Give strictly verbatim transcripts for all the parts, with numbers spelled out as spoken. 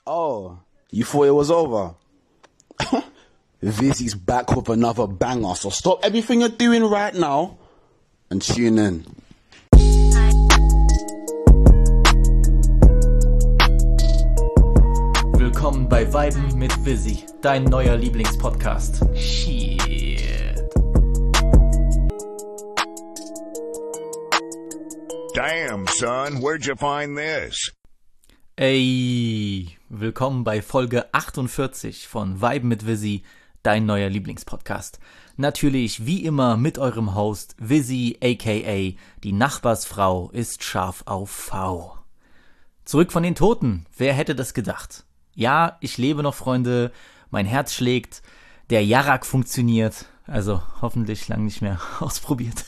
Oh, you thought it was over? Vizzy's back with another banger, so stop everything you're doing right now and tune in. Willkommen bei Viben mit Vizzy, dein neuer Lieblingspodcast. Shit. Damn, son, where'd you find this? Ey, willkommen bei Folge achtundvierzig von Viben mit Vizzy, dein neuer Lieblingspodcast. Natürlich wie immer mit eurem Host Vizzy aka die Nachbarsfrau ist scharf auf V. Zurück von den Toten, wer hätte das gedacht? Ja, ich lebe noch, Freunde, mein Herz schlägt, der Jarak funktioniert, also hoffentlich lang nicht mehr ausprobiert.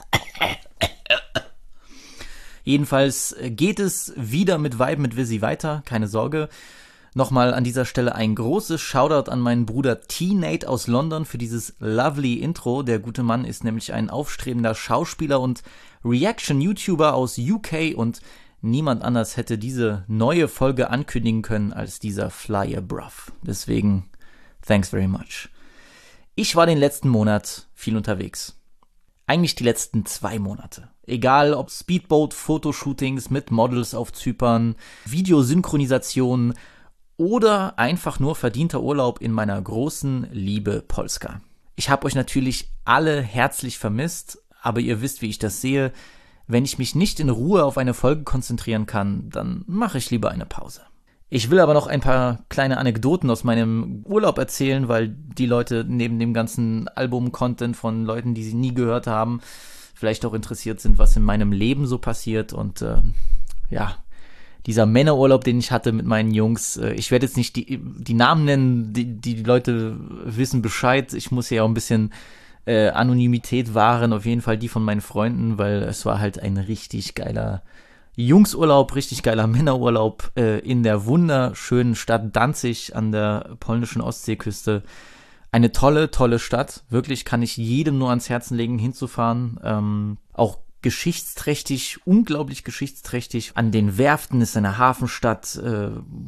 Jedenfalls geht es wieder mit Vibe mit Vizzy weiter, keine Sorge. Nochmal an dieser Stelle ein großes Shoutout an meinen Bruder T-Nate aus London für dieses lovely Intro. Der gute Mann ist nämlich ein aufstrebender Schauspieler und Reaction-YouTuber aus U K und niemand anders hätte diese neue Folge ankündigen können als dieser Flyer Bruv. Deswegen, thanks very much. Ich war den letzten Monat viel unterwegs. Eigentlich die letzten zwei Monate. Egal ob Speedboat-Fotoshootings mit Models auf Zypern, Videosynchronisationen oder einfach nur verdienter Urlaub in meiner großen Liebe Polska. Ich habe euch natürlich alle herzlich vermisst, aber ihr wisst, wie ich das sehe. Wenn ich mich nicht in Ruhe auf eine Folge konzentrieren kann, dann mache ich lieber eine Pause. Ich will aber noch ein paar kleine Anekdoten aus meinem Urlaub erzählen, weil die Leute neben dem ganzen Album-Content von Leuten, die sie nie gehört haben, vielleicht auch interessiert sind, was in meinem Leben so passiert. Und äh, ja, dieser Männerurlaub, den ich hatte mit meinen Jungs, äh, ich werde jetzt nicht die, die Namen nennen, die, die Leute wissen Bescheid. Ich muss ja auch ein bisschen äh, Anonymität wahren, auf jeden Fall die von meinen Freunden, weil es war halt ein richtig geiler Jungsurlaub, richtig geiler Männerurlaub äh, in der wunderschönen Stadt Danzig an der polnischen Ostseeküste. Eine tolle, tolle Stadt. Wirklich kann ich jedem nur ans Herzen legen, hinzufahren. Ähm, auch geschichtsträchtig, unglaublich geschichtsträchtig. An den Werften ist eine Hafenstadt, äh,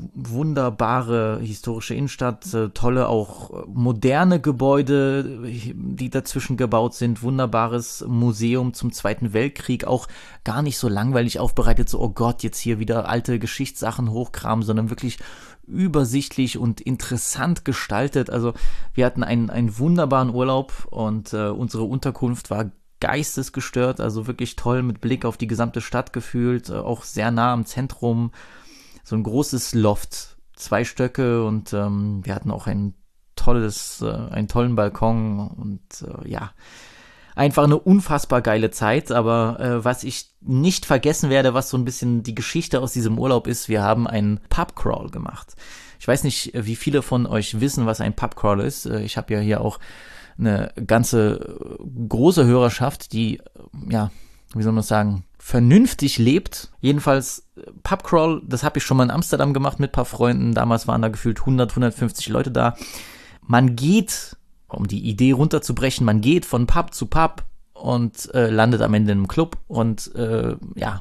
wunderbare historische Innenstadt, äh, tolle auch moderne Gebäude, die dazwischen gebaut sind, wunderbares Museum zum Zweiten Weltkrieg, auch gar nicht so langweilig aufbereitet, so oh Gott, jetzt hier wieder alte Geschichtssachen hochkramen, sondern wirklich übersichtlich und interessant gestaltet. Also wir hatten einen, einen wunderbaren Urlaub und äh, unsere Unterkunft war geistesgestört, also wirklich toll mit Blick auf die gesamte Stadt gefühlt, auch sehr nah am Zentrum, so ein großes Loft, zwei Stöcke und ähm, wir hatten auch ein tolles, äh, einen tollen Balkon und äh, ja, einfach eine unfassbar geile Zeit, aber äh, was ich nicht vergessen werde, was so ein bisschen die Geschichte aus diesem Urlaub ist, wir haben einen Pubcrawl gemacht. Ich weiß nicht, wie viele von euch wissen, was ein Pubcrawl ist, ich habe ja hier auch eine ganze große Hörerschaft, die, ja, wie soll man das sagen, vernünftig lebt. Jedenfalls Pubcrawl, das habe ich schon mal in Amsterdam gemacht mit ein paar Freunden. Damals waren da gefühlt hundert, hundertfünfzig Leute da. Man geht, um die Idee runterzubrechen, man geht von Pub zu Pub und äh, landet am Ende in einem Club und äh, ja,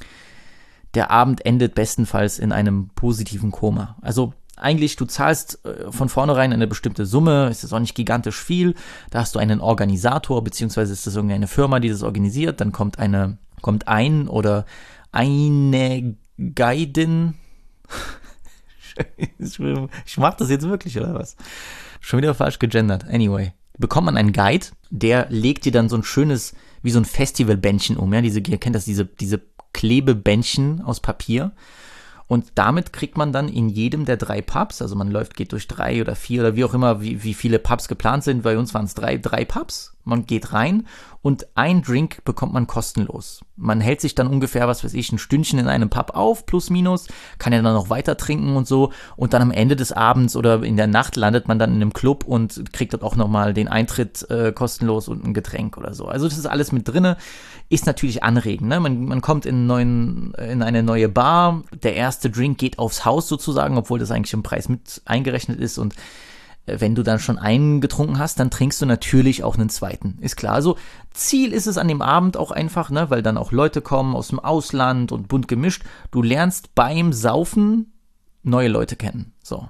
der Abend endet bestenfalls in einem positiven Koma. Also eigentlich, du zahlst äh, von vornherein eine bestimmte Summe, ist das auch nicht gigantisch viel, da hast du einen Organisator, beziehungsweise ist das irgendeine Firma, die das organisiert, dann kommt eine, kommt ein oder eine Guidin, ich mach das jetzt wirklich, oder was? Schon wieder falsch gegendert, anyway. Bekommt man einen Guide, der legt dir dann so ein schönes, wie so ein Festivalbändchen um, ja, diese, ihr kennt das, diese, diese Klebebändchen aus Papier. Und damit kriegt man dann in jedem der drei Pubs, also man läuft, geht durch drei oder vier oder wie auch immer, wie, wie viele Pubs geplant sind. Bei uns waren es drei, drei Pubs. Man geht rein und ein Drink bekommt man kostenlos. Man hält sich dann ungefähr, was weiß ich, ein Stündchen in einem Pub auf, plus minus, kann ja dann noch weiter trinken und so. Und dann am Ende des Abends oder in der Nacht landet man dann in einem Club und kriegt dort auch nochmal den Eintritt äh, kostenlos und ein Getränk oder so. Also das ist alles mit drinne. Ist natürlich anregend, ne? Man, man kommt in, einen neuen, in eine neue Bar. Der erste Drink geht aufs Haus sozusagen, obwohl das eigentlich im Preis mit eingerechnet ist und wenn du dann schon einen getrunken hast, dann trinkst du natürlich auch einen zweiten. Ist klar. Also Ziel ist es an dem Abend auch einfach, ne, weil dann auch Leute kommen aus dem Ausland und bunt gemischt. Du lernst beim Saufen neue Leute kennen. So.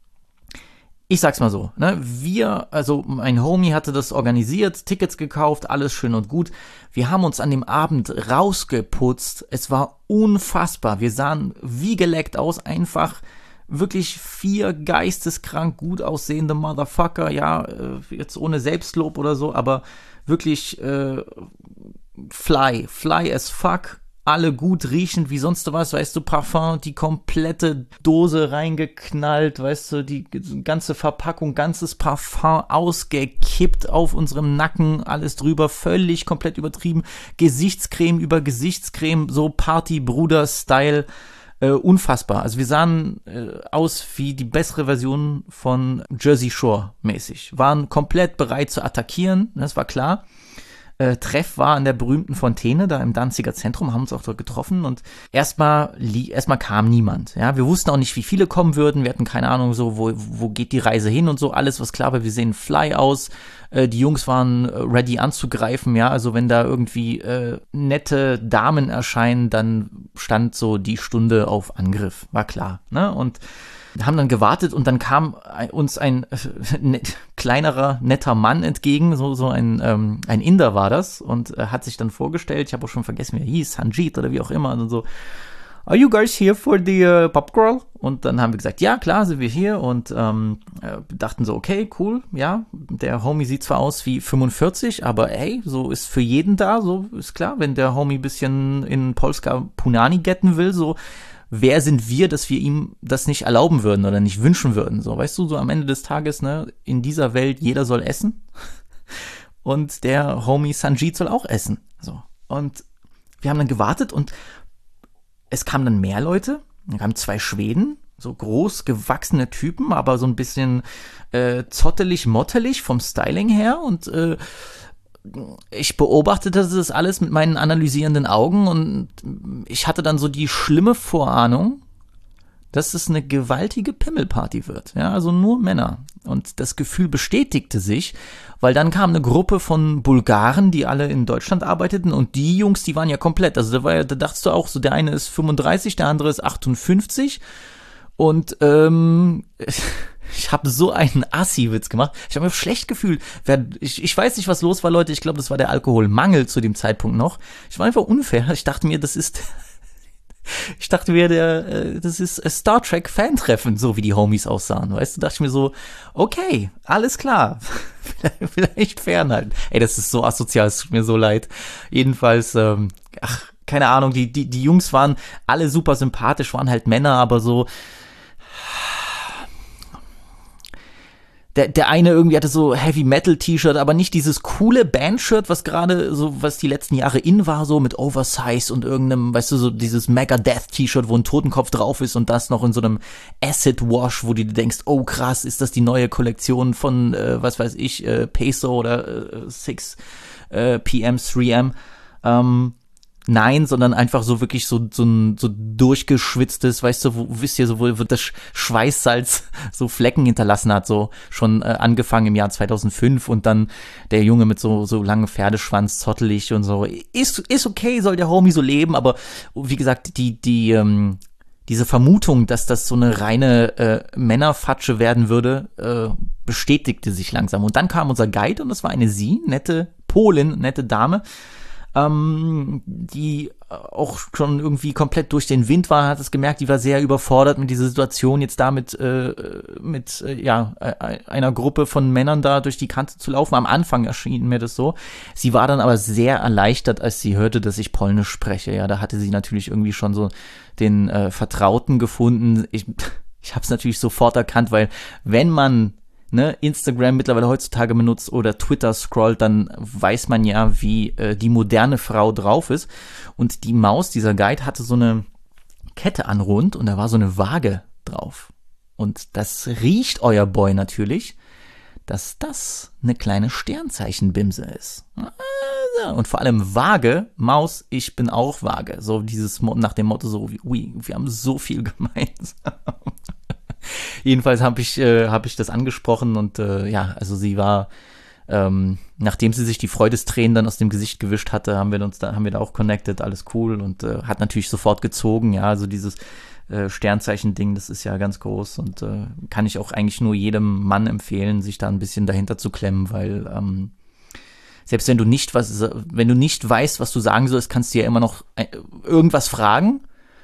Ich sag's mal so, ne, wir, also mein Homie hatte das organisiert, Tickets gekauft, alles schön und gut. Wir haben uns an dem Abend rausgeputzt. Es war unfassbar. Wir sahen wie geleckt aus, einfach wirklich vier geisteskrank gut aussehende Motherfucker, ja, jetzt ohne Selbstlob oder so, aber wirklich äh, fly, fly as fuck. Alle gut riechend wie sonst was, weißt du, Parfum, die komplette Dose reingeknallt, weißt du, die ganze Verpackung, ganzes Parfum ausgekippt auf unserem Nacken, alles drüber, völlig komplett übertrieben, Gesichtscreme über Gesichtscreme, so Party-Bruder-Style, äh, unfassbar. Also wir sahen äh, aus wie die bessere Version von Jersey Shore mäßig, waren komplett bereit zu attackieren, das war klar. Äh, Treff war an der berühmten Fontäne, da im Danziger Zentrum, haben uns auch dort getroffen und erstmal erstmal kam niemand. Ja, wir wussten auch nicht, wie viele kommen würden, wir hatten keine Ahnung, so wo, wo geht die Reise hin und so, alles was klar war, wir sehen fly aus, äh, die Jungs waren ready anzugreifen, ja, also wenn da irgendwie äh, nette Damen erscheinen, dann stand so die Stunde auf Angriff, war klar, ne, und haben dann gewartet und dann kam uns ein äh, net, kleinerer, netter Mann entgegen, so so ein ähm, ein Inder war das und äh, hat sich dann vorgestellt, ich habe auch schon vergessen, wie er hieß, Sanjit oder wie auch immer und so, are you guys here for the uh, Pop Girl? Und dann haben wir gesagt, ja klar, sind wir hier und ähm, äh, dachten so, okay, cool, ja, der Homie sieht zwar aus wie fünfundvierzig, aber ey, so ist für jeden da, so ist klar, wenn der Homie ein bisschen in Polska Punani getten will, so wer sind wir, dass wir ihm das nicht erlauben würden oder nicht wünschen würden? So, weißt du, so am Ende des Tages, ne, in dieser Welt, jeder soll essen. Und der Homie Sanjit soll auch essen. So. Und wir haben dann gewartet und es kamen dann mehr Leute. Dann kamen zwei Schweden, so groß gewachsene Typen, aber so ein bisschen äh, zottelig, mottelig vom Styling her und äh, ich beobachtete das alles mit meinen analysierenden Augen und ich hatte dann so die schlimme Vorahnung, dass es eine gewaltige Pimmelparty wird. Ja, also nur Männer. Und das Gefühl bestätigte sich, weil dann kam eine Gruppe von Bulgaren, die alle in Deutschland arbeiteten und die Jungs, die waren ja komplett. Also da war ja, da dachtest du auch so, der eine ist fünfunddreißig, der andere ist achtundfünfzig und ähm ich habe so einen Assi-Witz gemacht. Ich habe mir schlecht gefühlt. Ich, ich weiß nicht, was los war, Leute. Ich glaube, das war der Alkoholmangel zu dem Zeitpunkt noch. Ich war einfach unfair. Ich dachte mir, das ist, ich dachte mir, der, das ist Star Trek Fan-Treffen, so wie die Homies aussahen. Weißt du, dachte ich mir so, okay, alles klar. vielleicht, vielleicht fernhalten. Ey, das ist so asozial, es tut mir so leid. Jedenfalls, ähm, ach, keine Ahnung, die, die, die Jungs waren alle super sympathisch, waren halt Männer, aber so, Der, der eine irgendwie hatte so Heavy-Metal-T-Shirt, aber nicht dieses coole Band-Shirt, was gerade so, was die letzten Jahre in war, so mit Oversize und irgendeinem, weißt du, so dieses Megadeth-T-Shirt, wo ein Totenkopf drauf ist und das noch in so einem Acid-Wash, wo du dir denkst, oh krass, ist das die neue Kollektion von, äh, was weiß ich, äh, Peso oder äh, six P M, three M. Ähm, Nein, sondern einfach so wirklich so so ein so durchgeschwitztes, weißt du, wo wisst ihr, so wo das Schweißsalz so Flecken hinterlassen hat, so schon äh, angefangen im Jahr zweitausendfünf und dann der Junge mit so so langem Pferdeschwanz, zottelig und so. Ist ist okay, soll der Homie so leben, aber wie gesagt, die die ähm, diese Vermutung, dass das so eine reine äh, Männerfatsche werden würde, äh, bestätigte sich langsam. Und dann kam unser Guide und das war eine sie, nette Polin, nette Dame, Ähm, die auch schon irgendwie komplett durch den Wind war, hat es gemerkt, die war sehr überfordert mit dieser Situation, jetzt da mit, äh, mit äh, ja, einer Gruppe von Männern da durch die Kante zu laufen. Am Anfang erschien mir das so. Sie war dann aber sehr erleichtert, als sie hörte, dass ich Polnisch spreche. Ja, da hatte sie natürlich irgendwie schon so den äh, Vertrauten gefunden. Ich, ich habe es natürlich sofort erkannt, weil wenn man Ne, Instagram mittlerweile heutzutage benutzt oder Twitter scrollt, dann weiß man ja, wie äh, die moderne Frau drauf ist. Und die Maus, dieser Guide, hatte so eine Kette an rund und da war so eine Waage drauf. Und das riecht euer Boy natürlich, dass das eine kleine Sternzeichenbimse ist. Und vor allem Waage, Maus, ich bin auch Waage. So dieses nach dem Motto so, ui, wir haben so viel gemeinsam. Jedenfalls habe ich, äh, hab ich das angesprochen und äh, ja, also sie war ähm, nachdem sie sich die Freudestränen dann aus dem Gesicht gewischt hatte, haben wir uns da, haben wir da auch connected, alles cool und äh, hat natürlich sofort gezogen, ja, also dieses äh, Sternzeichen-Ding, das ist ja ganz groß und äh, kann ich auch eigentlich nur jedem Mann empfehlen, sich da ein bisschen dahinter zu klemmen, weil ähm, selbst wenn du nicht was, wenn du nicht weißt, was du sagen sollst, kannst du ja immer noch äh, irgendwas fragen.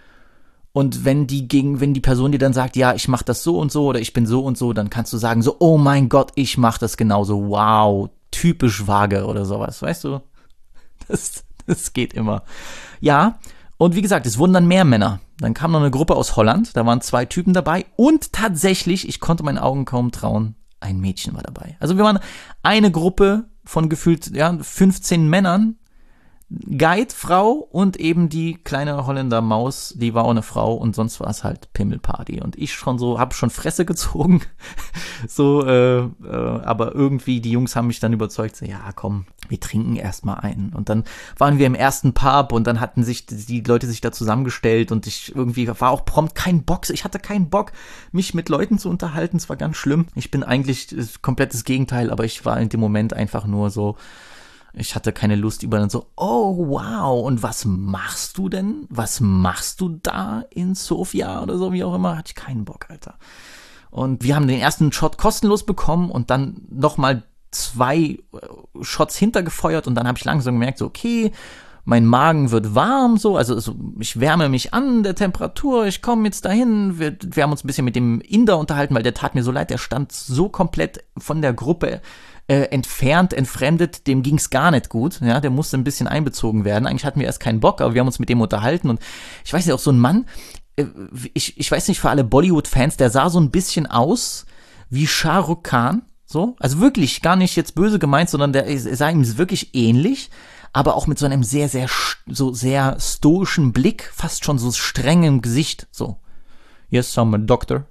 Und wenn die gegen, wenn die Person dir dann sagt, ja, ich mach das so und so oder ich bin so und so, dann kannst du sagen so, oh mein Gott, ich mach das genauso, wow, typisch vage oder sowas, weißt du? Das, das geht immer. Ja, und wie gesagt, es wurden dann mehr Männer. Dann kam noch eine Gruppe aus Holland, da waren zwei Typen dabei und tatsächlich, ich konnte meinen Augen kaum trauen, ein Mädchen war dabei. Also wir waren eine Gruppe von gefühlt ja, fünfzehn Männern, Guide, Frau und eben die kleine Holländer Maus, die war auch eine Frau und sonst war es halt Pimmelparty und ich schon so, hab schon Fresse gezogen, so, äh, äh, aber irgendwie die Jungs haben mich dann überzeugt, so, ja komm, wir trinken erstmal ein und dann waren wir im ersten Pub und dann hatten sich die Leute sich da zusammengestellt und ich irgendwie war auch prompt kein Bock, ich hatte keinen Bock, mich mit Leuten zu unterhalten, es war ganz schlimm, ich bin eigentlich komplettes Gegenteil, aber ich war in dem Moment einfach nur so, ich hatte keine Lust über dann so, oh wow, und was machst du denn? Was machst du da in Sofia oder so, wie auch immer? Hatte ich keinen Bock, Alter. Und wir haben den ersten Shot kostenlos bekommen und dann nochmal zwei Shots hintergefeuert und dann habe ich langsam gemerkt, so okay, mein Magen wird warm, so, also, also ich wärme mich an der Temperatur, ich komme jetzt dahin, wir, wir haben uns ein bisschen mit dem Inder unterhalten, weil der tat mir so leid, der stand so komplett von der Gruppe Äh, entfernt, entfremdet, dem ging's gar nicht gut, ja, der musste ein bisschen einbezogen werden. Eigentlich hatten wir erst keinen Bock, aber wir haben uns mit dem unterhalten und ich weiß nicht, auch so ein Mann, äh, ich, ich weiß nicht, für alle Bollywood-Fans, der sah so ein bisschen aus wie Shah Rukh Khan, so, also wirklich, gar nicht jetzt böse gemeint, sondern der sah ihm wirklich ähnlich, aber auch mit so einem sehr, sehr, so sehr stoischen Blick, fast schon so strengem Gesicht, so. Yes, I'm a doctor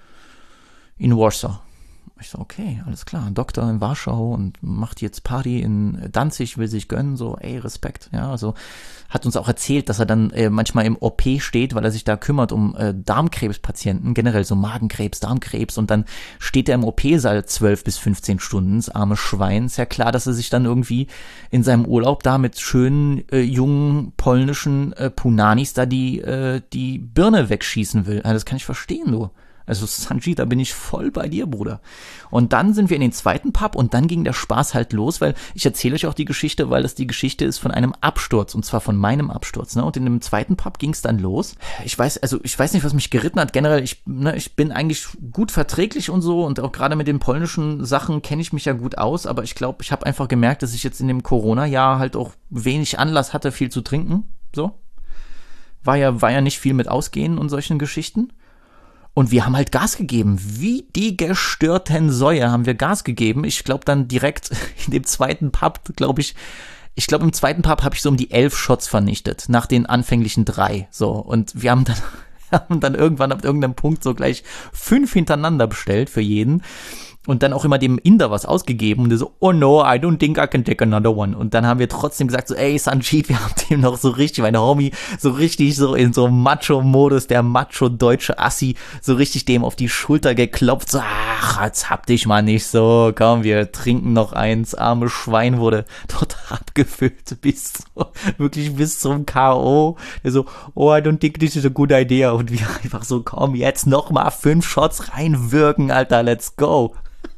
in Warsaw. Ich so, okay, alles klar, Doktor in Warschau und macht jetzt Party in Danzig, will sich gönnen, so, ey, Respekt, ja, also hat uns auch erzählt, dass er dann äh, manchmal im O P steht, weil er sich da kümmert um äh, Darmkrebspatienten, generell so Magenkrebs, Darmkrebs und dann steht er im O P-Saal zwölf bis fünfzehn Stunden, das arme Schwein, ist ja klar, dass er sich dann irgendwie in seinem Urlaub da mit schönen, äh, jungen, polnischen äh, Punanis da die, äh, die Birne wegschießen will, also das kann ich verstehen, du. Also Sanjit, da bin ich voll bei dir, Bruder. Und dann sind wir in den zweiten Pub und dann ging der Spaß halt los, weil ich erzähle euch auch die Geschichte, weil das die Geschichte ist von einem Absturz und zwar von meinem Absturz. Ne? Und in dem zweiten Pub ging es dann los. Ich weiß, also ich weiß nicht, was mich geritten hat. Generell, ich, ne, ich bin eigentlich gut verträglich und so und auch gerade mit den polnischen Sachen kenne ich mich ja gut aus, aber ich glaube, ich habe einfach gemerkt, dass ich jetzt in dem Corona-Jahr halt auch wenig Anlass hatte, viel zu trinken. So. War ja, war ja nicht viel mit Ausgehen und solchen Geschichten. Und wir haben halt Gas gegeben. Wie die gestörten Säue haben wir Gas gegeben. Ich glaube dann direkt in dem zweiten Pub, glaube ich, ich glaube im zweiten Pub habe ich so um die elf Shots vernichtet, nach den anfänglichen drei. So, und wir haben dann, haben dann irgendwann ab irgendeinem Punkt so gleich fünf hintereinander bestellt für jeden. Und dann auch immer dem Inder was ausgegeben und der so, oh no, I don't think I can take another one. Und dann haben wir trotzdem gesagt so, ey Sanjit, wir haben dem noch so richtig, mein Homie, so richtig so in so Macho-Modus, der Macho-deutsche Assi, so richtig dem auf die Schulter geklopft, so, ach, jetzt hab dich mal nicht so, komm, wir trinken noch eins, arme Schwein wurde dort abgefüllt bis, so, wirklich bis zum K O. Der so, oh, I don't think this is a good idea. Und wir einfach so, komm, jetzt noch mal fünf Shots reinwirken, Alter, let's go.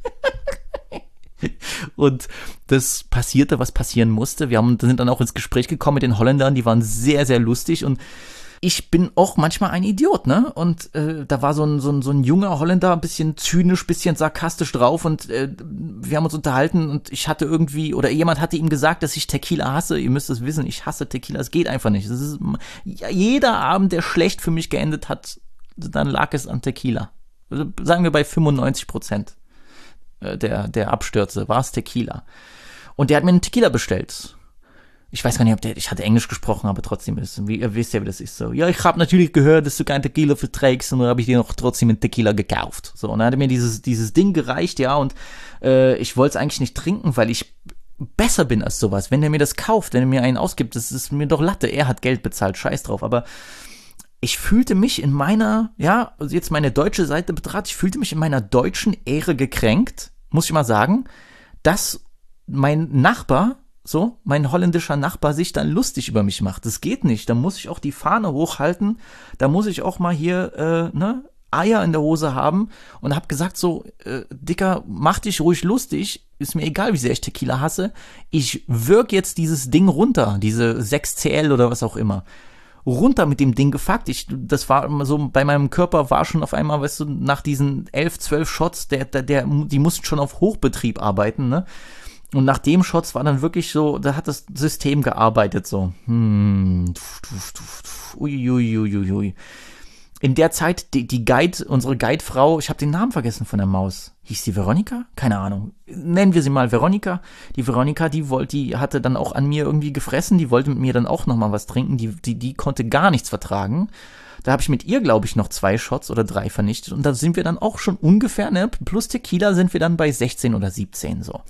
Und das passierte, was passieren musste. Wir haben, sind dann auch ins Gespräch gekommen mit den Holländern, die waren sehr, sehr lustig und ich bin auch manchmal ein Idiot, ne? Und äh, da war so ein, so, ein, so ein junger Holländer, ein bisschen zynisch, bisschen sarkastisch drauf und äh, wir haben uns unterhalten und ich hatte irgendwie, oder jemand hatte ihm gesagt, dass ich Tequila hasse. Ihr müsst es wissen, ich hasse Tequila, es geht einfach nicht. Das ist, jeder Abend, der schlecht für mich geendet hat, dann lag es an Tequila. Also sagen wir bei fünfundneunzig Prozent. Der, der Abstürze, war es Tequila. Und der hat mir einen Tequila bestellt. Ich weiß gar nicht, ob der, ich hatte Englisch gesprochen, aber trotzdem ist, wie, ihr wisst ja, wie das ist so. Ja, ich habe natürlich gehört, dass du kein Tequila verträgst und dann habe ich dir noch trotzdem einen Tequila gekauft. So, und dann hat er mir dieses, dieses Ding gereicht, ja, und äh, ich wollte es eigentlich nicht trinken, weil ich besser bin als sowas. Wenn der mir das kauft, wenn er mir einen ausgibt, das ist mir doch Latte. Er hat Geld bezahlt, scheiß drauf, aber ich fühlte mich in meiner, ja, also jetzt meine deutsche Seite betrachtet, ich fühlte mich in meiner deutschen Ehre gekränkt, muss ich mal sagen, dass mein Nachbar, so, mein holländischer Nachbar sich dann lustig über mich macht. Das geht nicht. Da muss ich auch die Fahne hochhalten. Da muss ich auch mal hier, äh, ne, Eier in der Hose haben und hab gesagt so, äh, Dicker, mach dich ruhig lustig. Ist mir egal, wie sehr ich Tequila hasse. Ich würg jetzt dieses Ding runter, diese sechs C L oder was auch immer. Runter mit dem Ding gefuckt. Ich, das war immer so, bei meinem Körper war schon auf einmal, weißt du, nach diesen elf, zwölf Shots, der, der, der, die mussten schon auf Hochbetrieb arbeiten, ne? Und nach dem Shots war dann wirklich so, da hat das System gearbeitet, so. Hm, uiuiuiui. In der Zeit, die, die Guide, unsere Guidefrau, ich habe den Namen vergessen von der Maus. Hieß die Veronika? Keine Ahnung. Nennen wir sie mal Veronika. Die Veronika, die wollte, die hatte dann auch an mir irgendwie gefressen, die wollte mit mir dann auch nochmal was trinken, die, die, die konnte gar nichts vertragen. Da habe ich mit ihr, glaube ich, noch zwei Shots oder drei vernichtet und da sind wir dann auch schon ungefähr, ne, plus Tequila sind wir dann bei sechzehn oder siebzehn, so.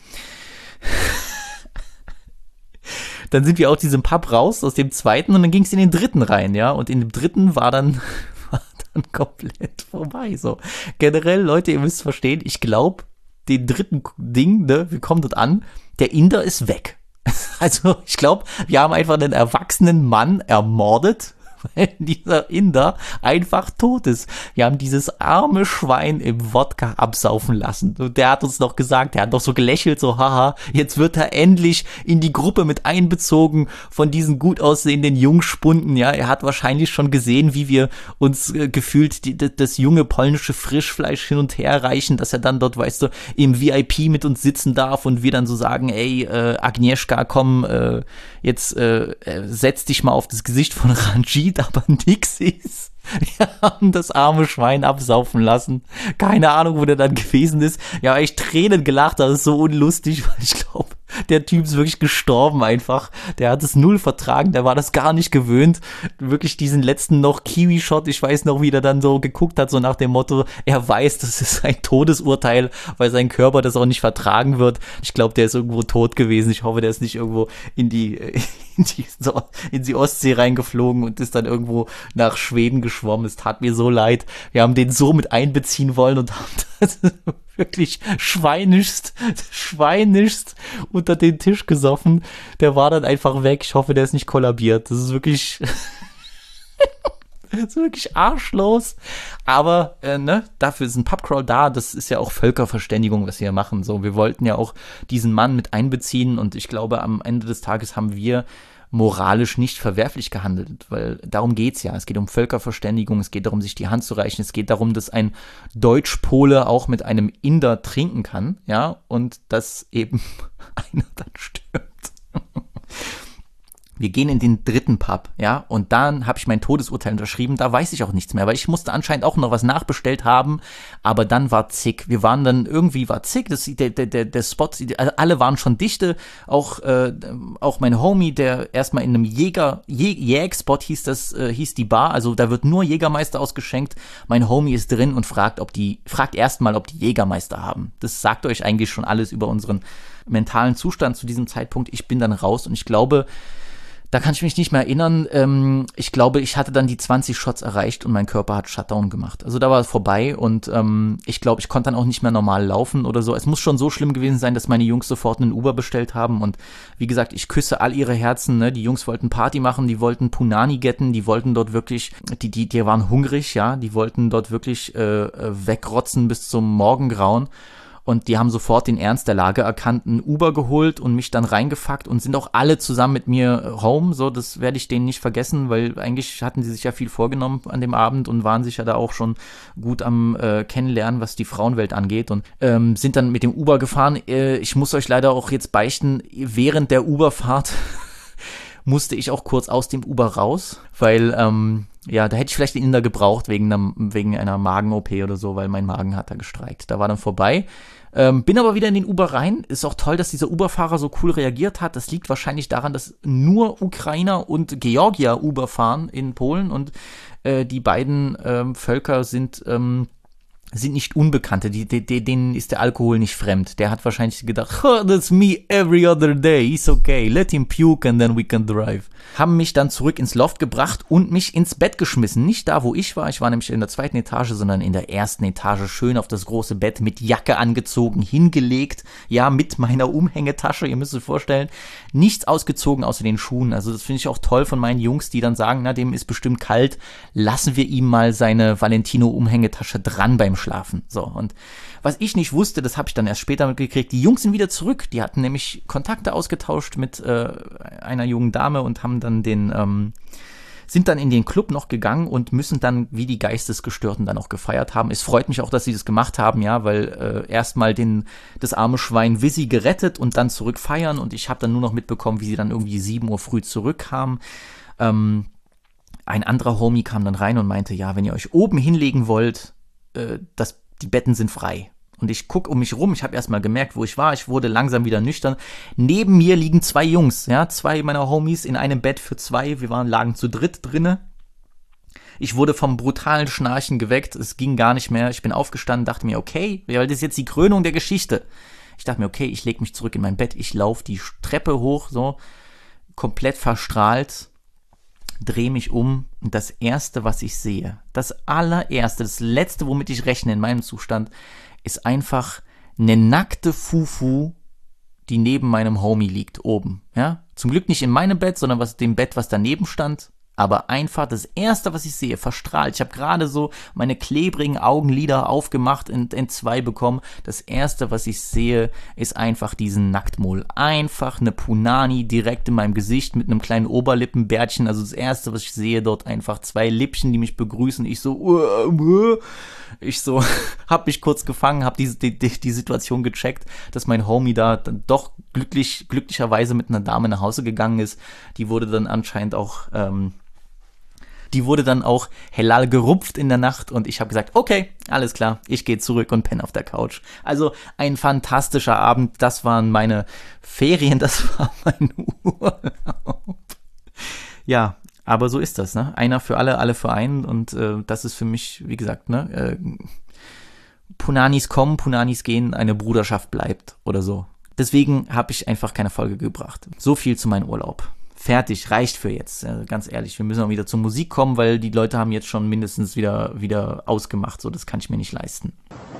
Dann sind wir aus diesem Pub raus, aus dem zweiten und dann ging es in den dritten rein, ja, und in dem dritten war dann, war dann komplett vorbei, so. Generell, Leute, ihr müsst verstehen, ich glaube, den dritten Ding, ne, wir kommen dort an, der Inder ist weg. Also, ich glaube, wir haben einfach einen erwachsenen Mann ermordet, weil dieser Inder einfach tot ist. Wir haben dieses arme Schwein im Wodka absaufen lassen. Und der hat uns noch gesagt, der hat doch so gelächelt, so haha, jetzt wird er endlich in die Gruppe mit einbezogen von diesen gut aussehenden Jungspunden. Ja, er hat wahrscheinlich schon gesehen, wie wir uns äh, gefühlt die, das junge polnische Frischfleisch hin und her reichen, dass er dann dort, weißt du, im V I P mit uns sitzen darf und wir dann so sagen, ey, äh, Agnieszka, komm, äh, jetzt äh, setz dich mal auf das Gesicht von Ranjit, aber nix ist. Wir haben das arme Schwein absaufen lassen. Keine Ahnung, wo der dann gewesen ist. Ja, echt Tränen gelacht, das ist so unlustig, weil ich glaube, der Typ ist wirklich gestorben einfach. Der hat es null vertragen, der war das gar nicht gewöhnt. Wirklich diesen letzten noch Kiwi-Shot, ich weiß noch, wie der dann so geguckt hat, so nach dem Motto, er weiß, das ist ein Todesurteil, weil sein Körper das auch nicht vertragen wird. Ich glaube, der ist irgendwo tot gewesen. Ich hoffe, der ist nicht irgendwo in die, in die, so, in die Ostsee reingeflogen und ist dann irgendwo nach Schweden geschwommen. Es tat mir so leid. Wir haben den so mit einbeziehen wollen und haben das wirklich schweinischst, schweinischst unter den Tisch gesoffen. Der war dann einfach weg. Ich hoffe, der ist nicht kollabiert. Das ist wirklich, das ist wirklich arschlos. Aber, äh, ne, dafür ist ein Pubcrawl da. Das ist ja auch Völkerverständigung, was wir hier machen. So, wir wollten ja auch diesen Mann mit einbeziehen und ich glaube, am Ende des Tages haben wir moralisch nicht verwerflich gehandelt, weil darum geht's ja. Es geht um Völkerverständigung, es geht darum, sich die Hand zu reichen, es geht darum, dass ein Deutsch-Pole auch mit einem Inder trinken kann, ja, und dass eben einer dann stirbt. Wir gehen in den dritten Pub, ja, und dann habe ich mein Todesurteil unterschrieben, da weiß ich auch nichts mehr, weil ich musste anscheinend auch noch was nachbestellt haben, aber dann war zick, wir waren dann, irgendwie war zick, das, der, der, der, der Spot, alle waren schon dichte, auch, äh, auch mein Homie, der erstmal in einem Jäger, Jä Jäg-Spot hieß das, äh, hieß die Bar, also da wird nur Jägermeister ausgeschenkt, mein Homie ist drin und fragt, ob die, fragt erstmal, ob die Jägermeister haben. Das sagt euch eigentlich schon alles über unseren mentalen Zustand zu diesem Zeitpunkt. Ich bin dann raus und ich glaube, da kann ich mich nicht mehr erinnern. Ähm, ich glaube, ich hatte dann die zwanzig Shots erreicht und mein Körper hat Shutdown gemacht. Also da war es vorbei und ähm, ich glaube, ich konnte dann auch nicht mehr normal laufen oder so. Es muss schon so schlimm gewesen sein, dass meine Jungs sofort einen Uber bestellt haben und wie gesagt, ich küsse all ihre Herzen. Ne? Die Jungs wollten Party machen, die wollten Punani getten, die wollten dort wirklich, die, die, die waren hungrig, ja, die wollten dort wirklich äh, wegrotzen bis zum Morgengrauen. Und die haben sofort den Ernst der Lage erkannt, einen Uber geholt und mich dann reingefuckt und sind auch alle zusammen mit mir home. So, das werde ich denen nicht vergessen, weil eigentlich hatten sie sich ja viel vorgenommen an dem Abend und waren sich ja da auch schon gut am äh, Kennenlernen, was die Frauenwelt angeht. Und ähm, sind dann mit dem Uber gefahren. Äh, ich muss euch leider auch jetzt beichten, während der Uberfahrt musste ich auch kurz aus dem Uber raus, weil ähm, ja, da hätte ich vielleicht den Inder gebraucht wegen einer, wegen einer Magen-O P oder so, weil mein Magen hat da gestreikt. Da war dann vorbei. Ähm, bin aber wieder in den Uber rein. Ist auch toll, dass dieser Uber-Fahrer so cool reagiert hat. Das liegt wahrscheinlich daran, dass nur Ukrainer und Georgier Uber fahren in Polen und äh, die beiden ähm, Völker sind ähm, sind nicht Unbekannte, die, die, die, denen ist der Alkohol nicht fremd. Der hat wahrscheinlich gedacht, oh, that's me every other day, it's okay, let him puke and then we can drive. Haben mich dann zurück ins Loft gebracht und mich ins Bett geschmissen. Nicht da, wo ich war, ich war nämlich in der zweiten Etage, sondern in der ersten Etage, schön auf das große Bett, mit Jacke angezogen, hingelegt, ja, mit meiner Umhängetasche, ihr müsst euch vorstellen, nichts ausgezogen außer den Schuhen. Also das finde ich auch toll von meinen Jungs, die dann sagen, na, dem ist bestimmt kalt, lassen wir ihm mal seine Valentino-Umhängetasche dran beim Schlafen. So, und was ich nicht wusste, das habe ich dann erst später mitgekriegt, die Jungs sind wieder zurück, die hatten nämlich Kontakte ausgetauscht mit äh, einer jungen Dame und haben dann den, ähm, sind dann in den Club noch gegangen und müssen dann wie die Geistesgestörten dann auch gefeiert haben. Es freut mich auch, dass sie das gemacht haben, ja, weil äh, erstmal den das arme Schwein Wizzy gerettet und dann zurück feiern und ich habe dann nur noch mitbekommen, wie sie dann irgendwie sieben Uhr früh zurückkamen. Ähm, ein anderer Homie kam dann rein und meinte, ja, wenn ihr euch oben hinlegen wollt, äh, das, die Betten sind frei. Und ich gucke um mich rum, ich habe erstmal gemerkt, wo ich war, ich wurde langsam wieder nüchtern. Neben mir liegen zwei Jungs, ja, zwei meiner Homies in einem Bett für zwei, wir waren, lagen zu dritt drinne. Ich wurde vom brutalen Schnarchen geweckt, es ging gar nicht mehr, ich bin aufgestanden, dachte mir, okay, weil das ist jetzt die Krönung der Geschichte. Ich dachte mir, okay, ich lege mich zurück in mein Bett, ich laufe die Treppe hoch, so, komplett verstrahlt, drehe mich um und das Erste, was ich sehe, das allererste, das Letzte, womit ich rechne in meinem Zustand, ist einfach eine nackte Fufu, die neben meinem Homie liegt, oben. Ja? Zum Glück nicht in meinem Bett, sondern was dem Bett, was daneben stand. Aber einfach das Erste, was ich sehe, verstrahlt. Ich habe gerade so meine klebrigen Augenlider aufgemacht und in zwei bekommen. Das Erste, was ich sehe, ist einfach diesen Nacktmull. Einfach eine Punani direkt in meinem Gesicht mit einem kleinen Oberlippenbärtchen. Also das Erste, was ich sehe, dort einfach zwei Lippchen, die mich begrüßen. Ich so, uh, uh. ich so, hab mich kurz gefangen, hab die, die, die Situation gecheckt, dass mein Homie da dann doch glücklich, glücklicherweise mit einer Dame nach Hause gegangen ist. Die wurde dann anscheinend auch, ähm, Die wurde dann auch halal gerupft in der Nacht und ich habe gesagt, okay, alles klar, ich gehe zurück und penne auf der Couch. Also ein fantastischer Abend, das waren meine Ferien, das war mein Urlaub. Ja, aber so ist das, ne? Einer für alle, alle für einen und äh, das ist für mich, wie gesagt, ne? Äh, Punanis kommen, Punanis gehen, eine Bruderschaft bleibt oder so. Deswegen habe ich einfach keine Folge gebracht. So viel zu meinem Urlaub. Fertig, reicht für jetzt, äh, ganz ehrlich. Wir müssen auch wieder zur Musik kommen, weil die Leute haben jetzt schon mindestens wieder, wieder ausgemacht. So, das kann ich mir nicht leisten.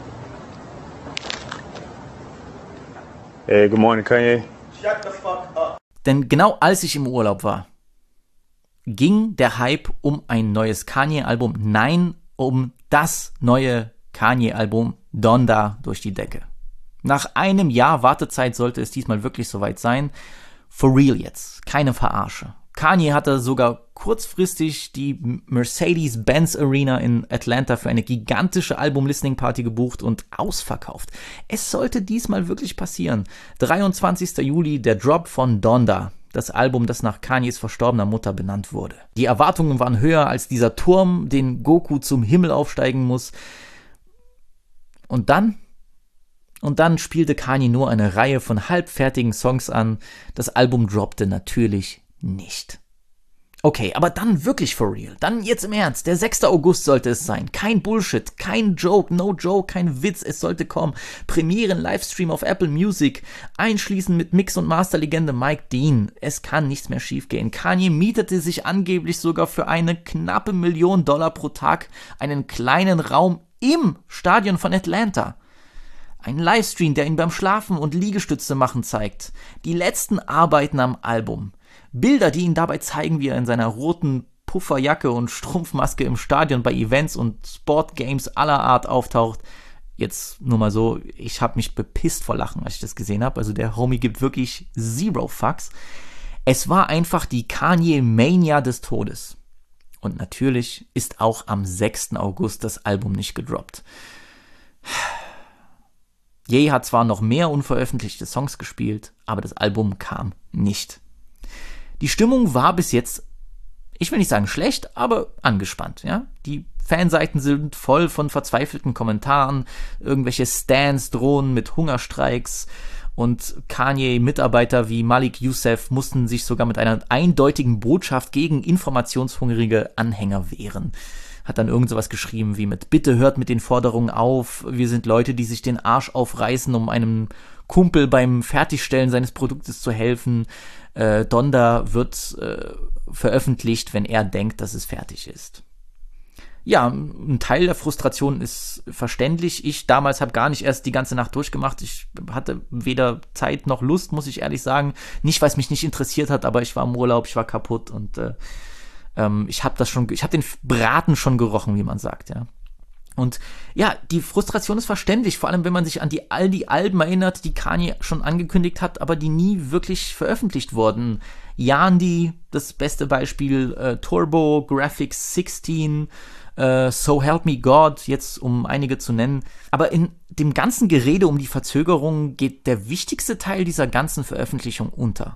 Hey, good morning, Kanye. Shut the fuck up. Denn genau als ich im Urlaub war, ging der Hype um ein neues Kanye-Album, nein, um das neue Kanye-Album Donda durch die Decke. Nach einem Jahr Wartezeit sollte es diesmal wirklich soweit sein. For real jetzt, keine Verarsche. Kanye hatte sogar kurzfristig die Mercedes-Benz Arena in Atlanta für eine gigantische Album-Listening-Party gebucht und ausverkauft. Es sollte diesmal wirklich passieren. dreiundzwanzigster Juli, der Drop von Donda, das Album, das nach Kanyes verstorbener Mutter benannt wurde. Die Erwartungen waren höher als dieser Turm, den Goku zum Himmel aufsteigen muss. Und dann... Und dann spielte Kanye nur eine Reihe von halbfertigen Songs an. Das Album droppte natürlich nicht. Okay, aber dann wirklich for real. Dann jetzt im Ernst. Der sechster August sollte es sein. Kein Bullshit, kein Joke, no joke, kein Witz. Es sollte kommen. Premieren, Livestream auf Apple Music. Einschließen mit Mix- und Masterlegende Mike Dean. Es kann nichts mehr schiefgehen. Kanye mietete sich angeblich sogar für eine knappe Million Dollar pro Tag einen kleinen Raum im Stadion von Atlanta. Ein Livestream, der ihn beim Schlafen und Liegestütze machen zeigt. Die letzten Arbeiten am Album. Bilder, die ihn dabei zeigen, wie er in seiner roten Pufferjacke und Strumpfmaske im Stadion bei Events und Sportgames aller Art auftaucht. Jetzt nur mal so, ich habe mich bepisst vor Lachen, als ich das gesehen habe. Also der Homie gibt wirklich zero fucks. Es war einfach die Kanye-Mania des Todes. Und natürlich ist auch am sechsten August das Album nicht gedroppt. Ye hat zwar noch mehr unveröffentlichte Songs gespielt, aber das Album kam nicht. Die Stimmung war bis jetzt, ich will nicht sagen schlecht, aber angespannt. Ja? Die Fanseiten sind voll von verzweifelten Kommentaren, irgendwelche Stans drohen mit Hungerstreiks und Kanye-Mitarbeiter wie Malik Youssef mussten sich sogar mit einer eindeutigen Botschaft gegen informationshungrige Anhänger wehren. hat dann irgend sowas geschrieben wie mit bitte hört mit den Forderungen auf, wir sind Leute, die sich den Arsch aufreißen, um einem Kumpel beim Fertigstellen seines Produktes zu helfen. Äh, Donda wird äh, veröffentlicht, wenn er denkt, dass es fertig ist. Ja, ein Teil der Frustration ist verständlich. Ich damals habe gar nicht erst die ganze Nacht durchgemacht. Ich hatte weder Zeit noch Lust, muss ich ehrlich sagen. Nicht, weil es mich nicht interessiert hat, aber ich war im Urlaub, ich war kaputt und äh, ähm, ich habe das schon, ich habe den Braten schon gerochen, wie man sagt, ja. Und ja, die Frustration ist verständlich, vor allem wenn man sich an die, all die Alben erinnert, die Kanye schon angekündigt hat, aber die nie wirklich veröffentlicht wurden. Yandhi, das beste Beispiel, äh, Turbo, Graphics sechzehn, äh, So Help Me God, jetzt um einige zu nennen. Aber in dem ganzen Gerede um die Verzögerung geht der wichtigste Teil dieser ganzen Veröffentlichung unter.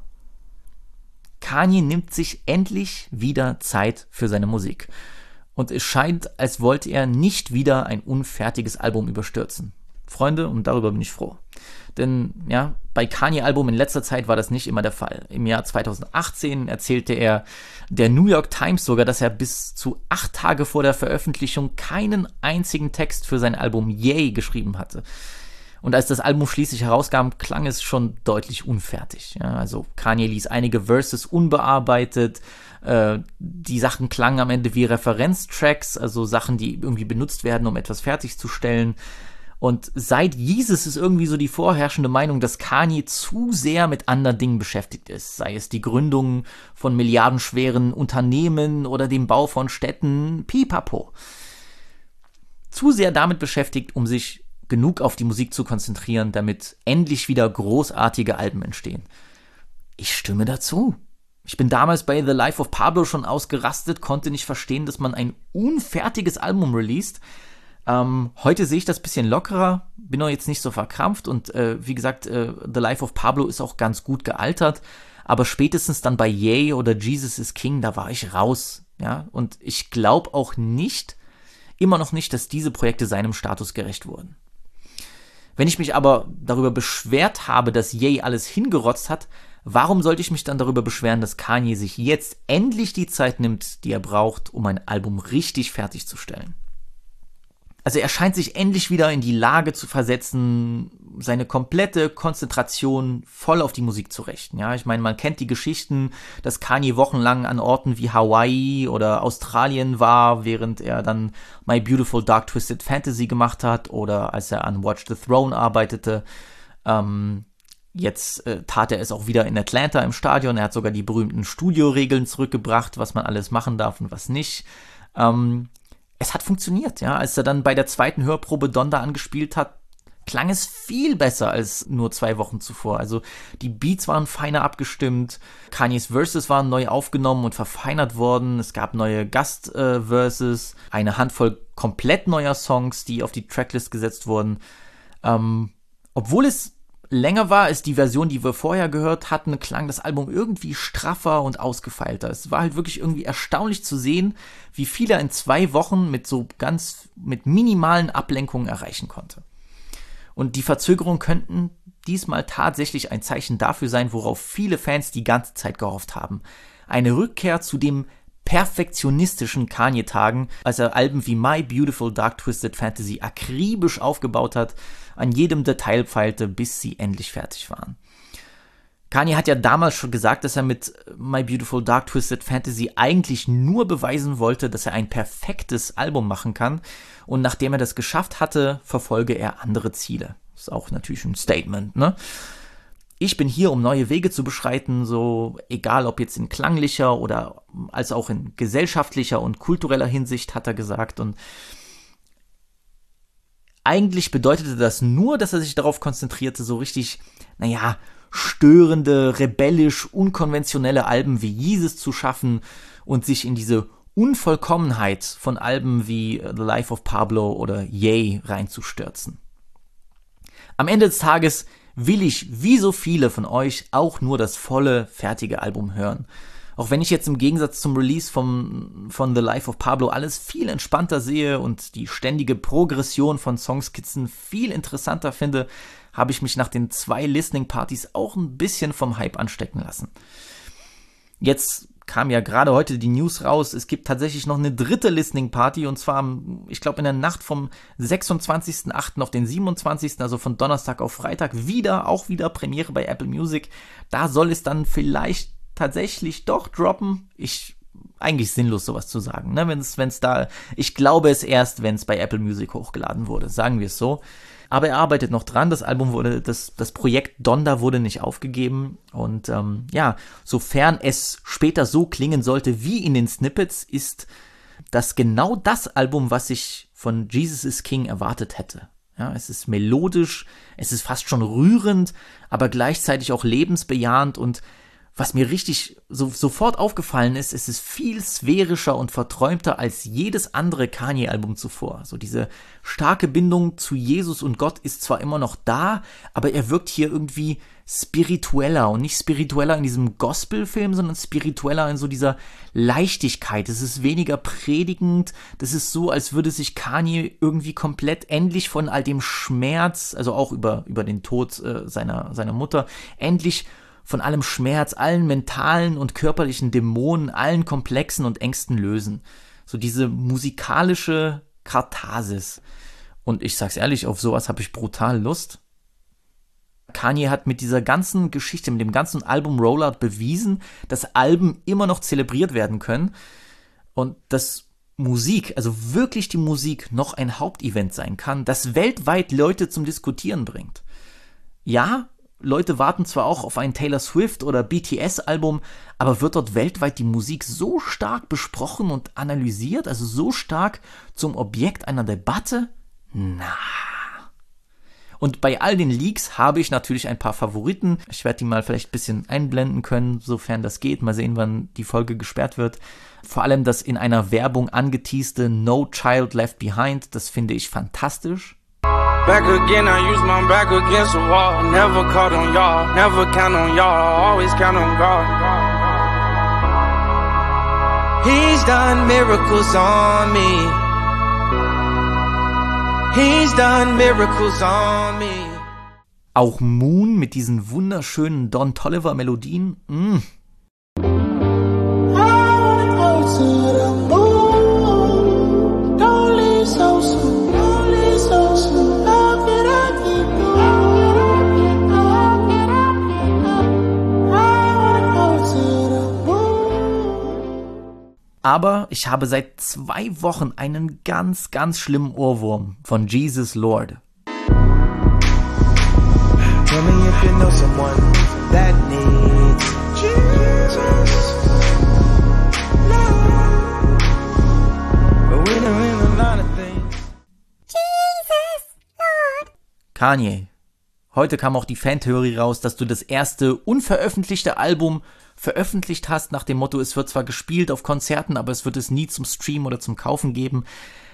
Kanye nimmt sich endlich wieder Zeit für seine Musik. Und es scheint, als wollte er nicht wieder ein unfertiges Album überstürzen. Freunde, und darüber bin ich froh. Denn ja, bei Kanye-Album in letzter Zeit war das nicht immer der Fall. Im Jahr zweitausendachtzehn erzählte er der New York Times sogar, dass er bis zu acht Tage vor der Veröffentlichung keinen einzigen Text für sein Album Yay geschrieben hatte. Und als das Album schließlich herauskam, klang es schon deutlich unfertig. Ja, also Kanye ließ einige Verses unbearbeitet, äh, die Sachen klangen am Ende wie Referenztracks, also Sachen, die irgendwie benutzt werden, um etwas fertigzustellen. Und seit Yeezus ist irgendwie so die vorherrschende Meinung, dass Kanye zu sehr mit anderen Dingen beschäftigt ist, sei es die Gründung von milliardenschweren Unternehmen oder dem Bau von Städten, pipapo. Zu sehr damit beschäftigt, um sich genug auf die Musik zu konzentrieren, damit endlich wieder großartige Alben entstehen. Ich stimme dazu. Ich bin damals bei The Life of Pablo schon ausgerastet, konnte nicht verstehen, dass man ein unfertiges Album released. Ähm, heute sehe ich das ein bisschen lockerer, bin auch jetzt nicht so verkrampft und äh, wie gesagt, äh, The Life of Pablo ist auch ganz gut gealtert, aber spätestens dann bei Yay oder Jesus is King, da war ich raus, ja, und ich glaube auch nicht, immer noch nicht, dass diese Projekte seinem Status gerecht wurden. Wenn ich mich aber darüber beschwert habe, dass Yay alles hingerotzt hat, warum sollte ich mich dann darüber beschweren, dass Kanye sich jetzt endlich die Zeit nimmt, die er braucht, um ein Album richtig fertigzustellen? Also er scheint sich endlich wieder in die Lage zu versetzen, seine komplette Konzentration voll auf die Musik zu richten. Ja, ich meine, man kennt die Geschichten, dass Kanye wochenlang an Orten wie Hawaii oder Australien war, während er dann My Beautiful Dark Twisted Fantasy gemacht hat oder als er an Watch the Throne arbeitete. Ähm, jetzt äh, tat er es auch wieder in Atlanta im Stadion. Er hat sogar die berühmten Studioregeln zurückgebracht, was man alles machen darf und was nicht. Ähm, Es hat funktioniert, ja. Als er dann bei der zweiten Hörprobe Donda angespielt hat, klang es viel besser als nur zwei Wochen zuvor. Also die Beats waren feiner abgestimmt, Kanyes Verses waren neu aufgenommen und verfeinert worden, es gab neue Gast-Verses, äh, eine Handvoll komplett neuer Songs, die auf die Tracklist gesetzt wurden. Ähm, obwohl es länger war als die Version, die wir vorher gehört hatten, klang das Album irgendwie straffer und ausgefeilter. Es war halt wirklich irgendwie erstaunlich zu sehen, wie viel er in zwei Wochen mit so ganz, mit minimalen Ablenkungen erreichen konnte. Und die Verzögerungen könnten diesmal tatsächlich ein Zeichen dafür sein, worauf viele Fans die ganze Zeit gehofft haben. Eine Rückkehr zu dem perfektionistischen Kanye-Tagen, als er Alben wie My Beautiful Dark Twisted Fantasy akribisch aufgebaut hat, an jedem Detail feilte, bis sie endlich fertig waren. Kanye hat ja damals schon gesagt, dass er mit My Beautiful Dark Twisted Fantasy eigentlich nur beweisen wollte, dass er ein perfektes Album machen kann, und nachdem er das geschafft hatte, verfolge er andere Ziele. Das ist auch natürlich ein Statement, ne? Ich bin hier, um neue Wege zu beschreiten, so egal ob jetzt in klanglicher oder als auch in gesellschaftlicher und kultureller Hinsicht, hat er gesagt. Und eigentlich bedeutete das nur, dass er sich darauf konzentrierte, so richtig, naja, störende, rebellisch, unkonventionelle Alben wie Yeezus zu schaffen und sich in diese Unvollkommenheit von Alben wie The Life of Pablo oder Yay reinzustürzen. Am Ende des Tages will ich, wie so viele von euch, auch nur das volle, fertige Album hören. Auch wenn ich jetzt im Gegensatz zum Release vom, von The Life of Pablo alles viel entspannter sehe und die ständige Progression von Songskizzen viel interessanter finde, habe ich mich nach den zwei Listening-Partys auch ein bisschen vom Hype anstecken lassen. Jetzt kam ja gerade heute die News raus, es gibt tatsächlich noch eine dritte Listening Party und zwar, ich glaube, in der Nacht vom sechsundzwanzigsten achten auf den siebenundzwanzigsten also von Donnerstag auf Freitag, wieder, auch wieder Premiere bei Apple Music. Da soll es dann vielleicht tatsächlich doch droppen. Ich, eigentlich sinnlos sowas zu sagen, ne, wenn es, wenn es da, ich glaube es erst, wenn es bei Apple Music hochgeladen wurde, sagen wir es so. Aber er arbeitet noch dran, das Album wurde, das, das Projekt Donda wurde nicht aufgegeben und ähm, ja, sofern es später so klingen sollte wie in den Snippets, ist das genau das Album, was ich von Jesus is King erwartet hätte. Ja, es ist melodisch, es ist fast schon rührend, aber gleichzeitig auch lebensbejahend und was mir richtig so, sofort aufgefallen ist, es ist viel sphärischer und verträumter als jedes andere Kanye-Album zuvor. So diese starke Bindung zu Jesus und Gott ist zwar immer noch da, aber er wirkt hier irgendwie spiritueller und nicht spiritueller in diesem Gospel-Film, sondern spiritueller in so dieser Leichtigkeit. Es ist weniger predigend, das ist so, als würde sich Kanye irgendwie komplett endlich von all dem Schmerz, also auch über, über den Tod äh, seiner, seiner Mutter, endlich von allem Schmerz, allen mentalen und körperlichen Dämonen, allen Komplexen und Ängsten lösen. So diese musikalische Katharsis. Und ich sag's ehrlich, auf sowas habe ich brutal Lust. Kanye hat mit dieser ganzen Geschichte, mit dem ganzen Album Rollout bewiesen, dass Alben immer noch zelebriert werden können und dass Musik, also wirklich die Musik, noch ein Hauptevent sein kann, das weltweit Leute zum Diskutieren bringt. Ja, Leute warten zwar auch auf ein Taylor Swift oder B T S-Album, aber wird dort weltweit die Musik so stark besprochen und analysiert, also so stark zum Objekt einer Debatte? Na. Und bei all den Leaks habe ich natürlich ein paar Favoriten. Ich werde die mal vielleicht ein bisschen einblenden können, sofern das geht. Mal sehen, wann die Folge gesperrt wird. Vor allem das in einer Werbung angeteaste No Child Left Behind, das finde ich fantastisch. Back again, I use my back against the wall. Never caught on y'all, never count on y'all, always count on God. He's done miracles on me. He's done miracles on me. Auch Moon mit diesen wunderschönen Don Toliver Melodien. Mm. Aber ich habe seit zwei Wochen einen ganz, ganz schlimmen Ohrwurm von Jesus Lord. Tell me if you know someone that needs Jesus. But we know in a lot of things. Jesus Lord. Kanye, heute kam auch die Fantheorie raus, dass du das erste unveröffentlichte Album veröffentlicht hast, nach dem Motto, es wird zwar gespielt auf Konzerten, aber es wird es nie zum Stream oder zum Kaufen geben.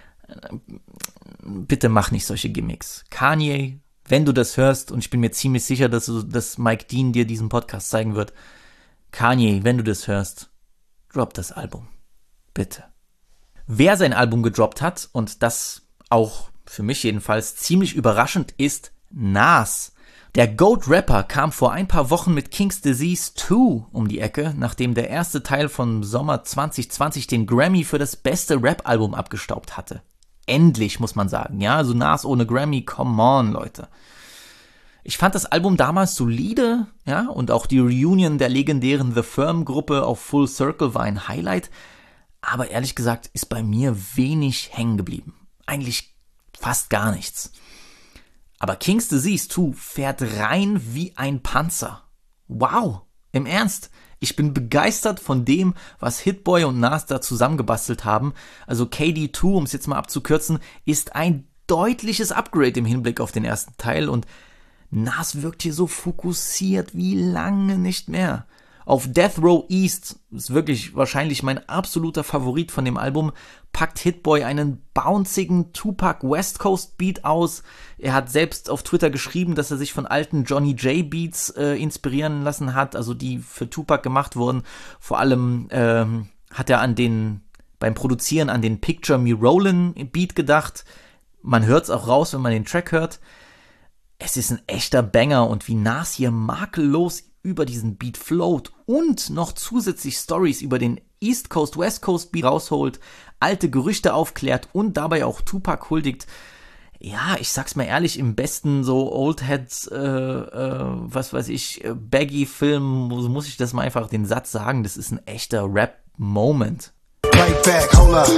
Bitte mach nicht solche Gimmicks. Kanye, wenn du das hörst, und ich bin mir ziemlich sicher, dass, du, dass Mike Dean dir diesen Podcast zeigen wird, Kanye, wenn du das hörst, drop das Album. Bitte. Wer sein Album gedroppt hat, und das auch für mich jedenfalls ziemlich überraschend, ist Nas. Der GOAT-Rapper kam vor ein paar Wochen mit King's Disease zwei um die Ecke, nachdem der erste Teil von Sommer zwanzig zwanzig den Grammy für das beste Rap-Album abgestaubt hatte. Endlich, muss man sagen, ja, also Nas ohne Grammy, come on, Leute. Ich fand das Album damals solide, ja, und auch die Reunion der legendären The Firm-Gruppe auf Full Circle war ein Highlight, aber ehrlich gesagt ist bei mir wenig hängen geblieben. Eigentlich fast gar nichts. Aber King's Disease zwei fährt rein wie ein Panzer. Wow, im Ernst. Ich bin begeistert von dem, was Hit-Boy und Nas da zusammengebastelt haben. Also K D zwei, um es jetzt mal abzukürzen, ist ein deutliches Upgrade im Hinblick auf den ersten Teil und Nas wirkt hier so fokussiert wie lange nicht mehr. Auf Death Row East, ist wirklich wahrscheinlich mein absoluter Favorit von dem Album, packt Hit-Boy einen bouncigen Tupac West Coast Beat aus. Er hat selbst auf Twitter geschrieben, dass er sich von alten Johnny J Beats äh, inspirieren lassen hat, also die für Tupac gemacht wurden. Vor allem ähm, hat er an den, beim Produzieren an den Picture Me Rollin' Beat gedacht. Man hört es auch raus, wenn man den Track hört. Es ist ein echter Banger und wie Nas hier makellos über diesen Beat float und noch zusätzlich Stories über den East Coast, West Coast Beat rausholt, alte Gerüchte aufklärt und dabei auch Tupac huldigt. Ja, ich sag's mal ehrlich, im besten so Oldheads, äh, äh, was weiß ich, Baggy-Film, muss ich das mal einfach den Satz sagen, das ist ein echter Rap-Moment. Right back, hold up,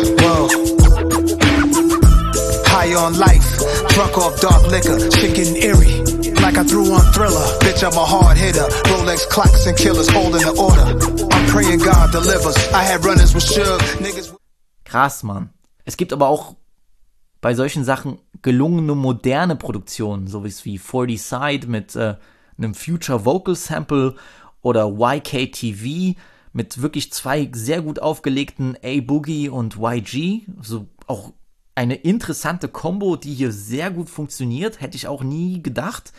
whoa. High on life, drunk off dark liquor, chicken eerie. Like I threw on Thriller, bitch I'm a hard hitter. Rolex clocks and killers all in the order. I'm praying God delivers. I had runners with Suge, niggas. Krass, Mann. Es gibt aber auch bei solchen Sachen gelungene moderne Produktionen, so wie forty Side mit äh, einem Future Vocal Sample oder Y K T V mit wirklich zwei sehr gut aufgelegten A-Boogie und Y G. So auch eine interessante Kombo, die hier sehr gut funktioniert, hätte ich auch nie gedacht.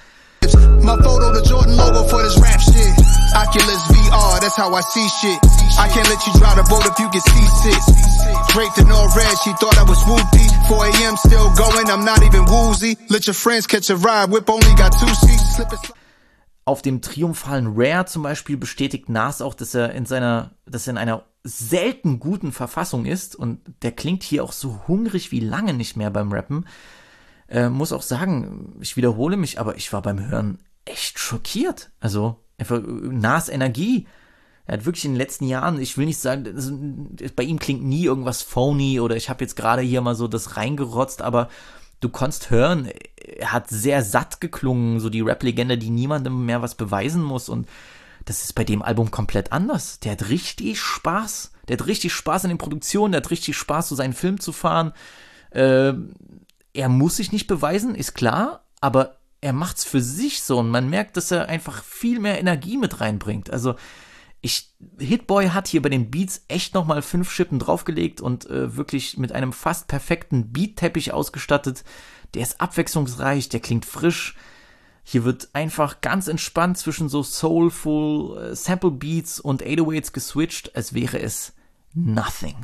My photo, the Jordan logo for this rap shit. Oculus V R, that's how I see shit. I can't let you drive the boat if you get seasick. Draped in all red, she thought I was whoopty. four a.m. still going, I'm not even woozy. Let your friends catch a ride, whip only got two seats. Slip and slide. Auf dem triumphalen Rare zum Beispiel bestätigt Nas auch, dass er in seiner, dass er in einer selten guten Verfassung ist und der klingt hier auch so hungrig wie lange nicht mehr beim Rappen. Äh, muss auch sagen, ich wiederhole mich, aber ich war beim Hören echt schockiert. Also einfach Nas Energie. Er hat wirklich in den letzten Jahren, ich will nicht sagen, also, bei ihm klingt nie irgendwas phony oder ich habe jetzt gerade hier mal so das reingerotzt, aber du konntest hören, er hat sehr satt geklungen, so die Rap-Legende, die niemandem mehr was beweisen muss und das ist bei dem Album komplett anders. Der hat richtig Spaß. Der hat richtig Spaß an den Produktionen, der hat richtig Spaß, so seinen Film zu fahren. Äh, er muss sich nicht beweisen, ist klar, aber er macht's für sich so und man merkt, dass er einfach viel mehr Energie mit reinbringt. Also ich, Hitboy hat hier bei den Beats echt nochmal fünf Schippen draufgelegt und äh, wirklich mit einem fast perfekten Beat-Teppich ausgestattet. Der ist abwechslungsreich, der klingt frisch. Hier wird einfach ganz entspannt zwischen so soulful äh, Sample-Beats und acht oh eights geswitcht, als wäre es nothing.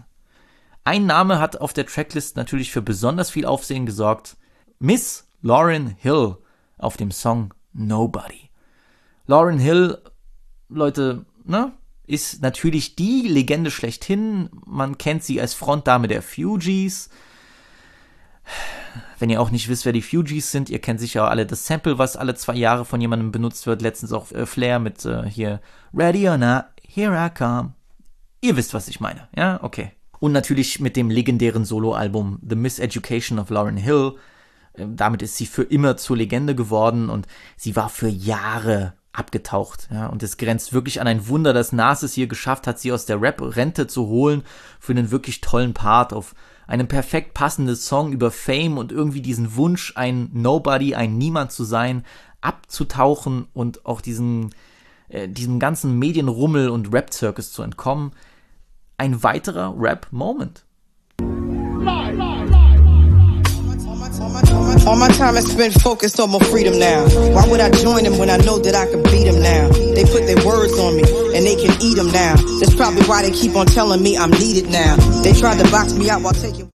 Ein Name hat auf der Tracklist natürlich für besonders viel Aufsehen gesorgt. Miss Lauryn Hill auf dem Song Nobody. Lauryn Hill, Leute, ne, ist natürlich die Legende schlechthin. Man kennt sie als Frontdame der Fugees. Wenn ihr auch nicht wisst, wer die Fugees sind, ihr kennt sicher alle das Sample, was alle zwei Jahre von jemandem benutzt wird. Letztens auch äh, Flair mit äh, hier Ready or Not, Here I Come. Ihr wisst, was ich meine, ja? Okay. Und natürlich mit dem legendären Soloalbum The Miseducation of Lauryn Hill. Ähm, damit ist sie für immer zur Legende geworden und sie war für Jahre abgetaucht, ja, und es grenzt wirklich an ein Wunder, dass Nas es hier geschafft hat, sie aus der Rap-Rente zu holen für einen wirklich tollen Part auf einem perfekt passenden Song über Fame und irgendwie diesen Wunsch, ein Nobody, ein Niemand zu sein, abzutauchen und auch diesen, äh, diesem ganzen Medienrummel und Rap-Circus zu entkommen. Ein weiterer Rap-Moment. All my time is spent focused on my freedom now. Why would I join them when I know that I can beat them now? They put their words on me and they can eat them now. That's probably why they keep on telling me I'm needed now. They tried to box me out while taking...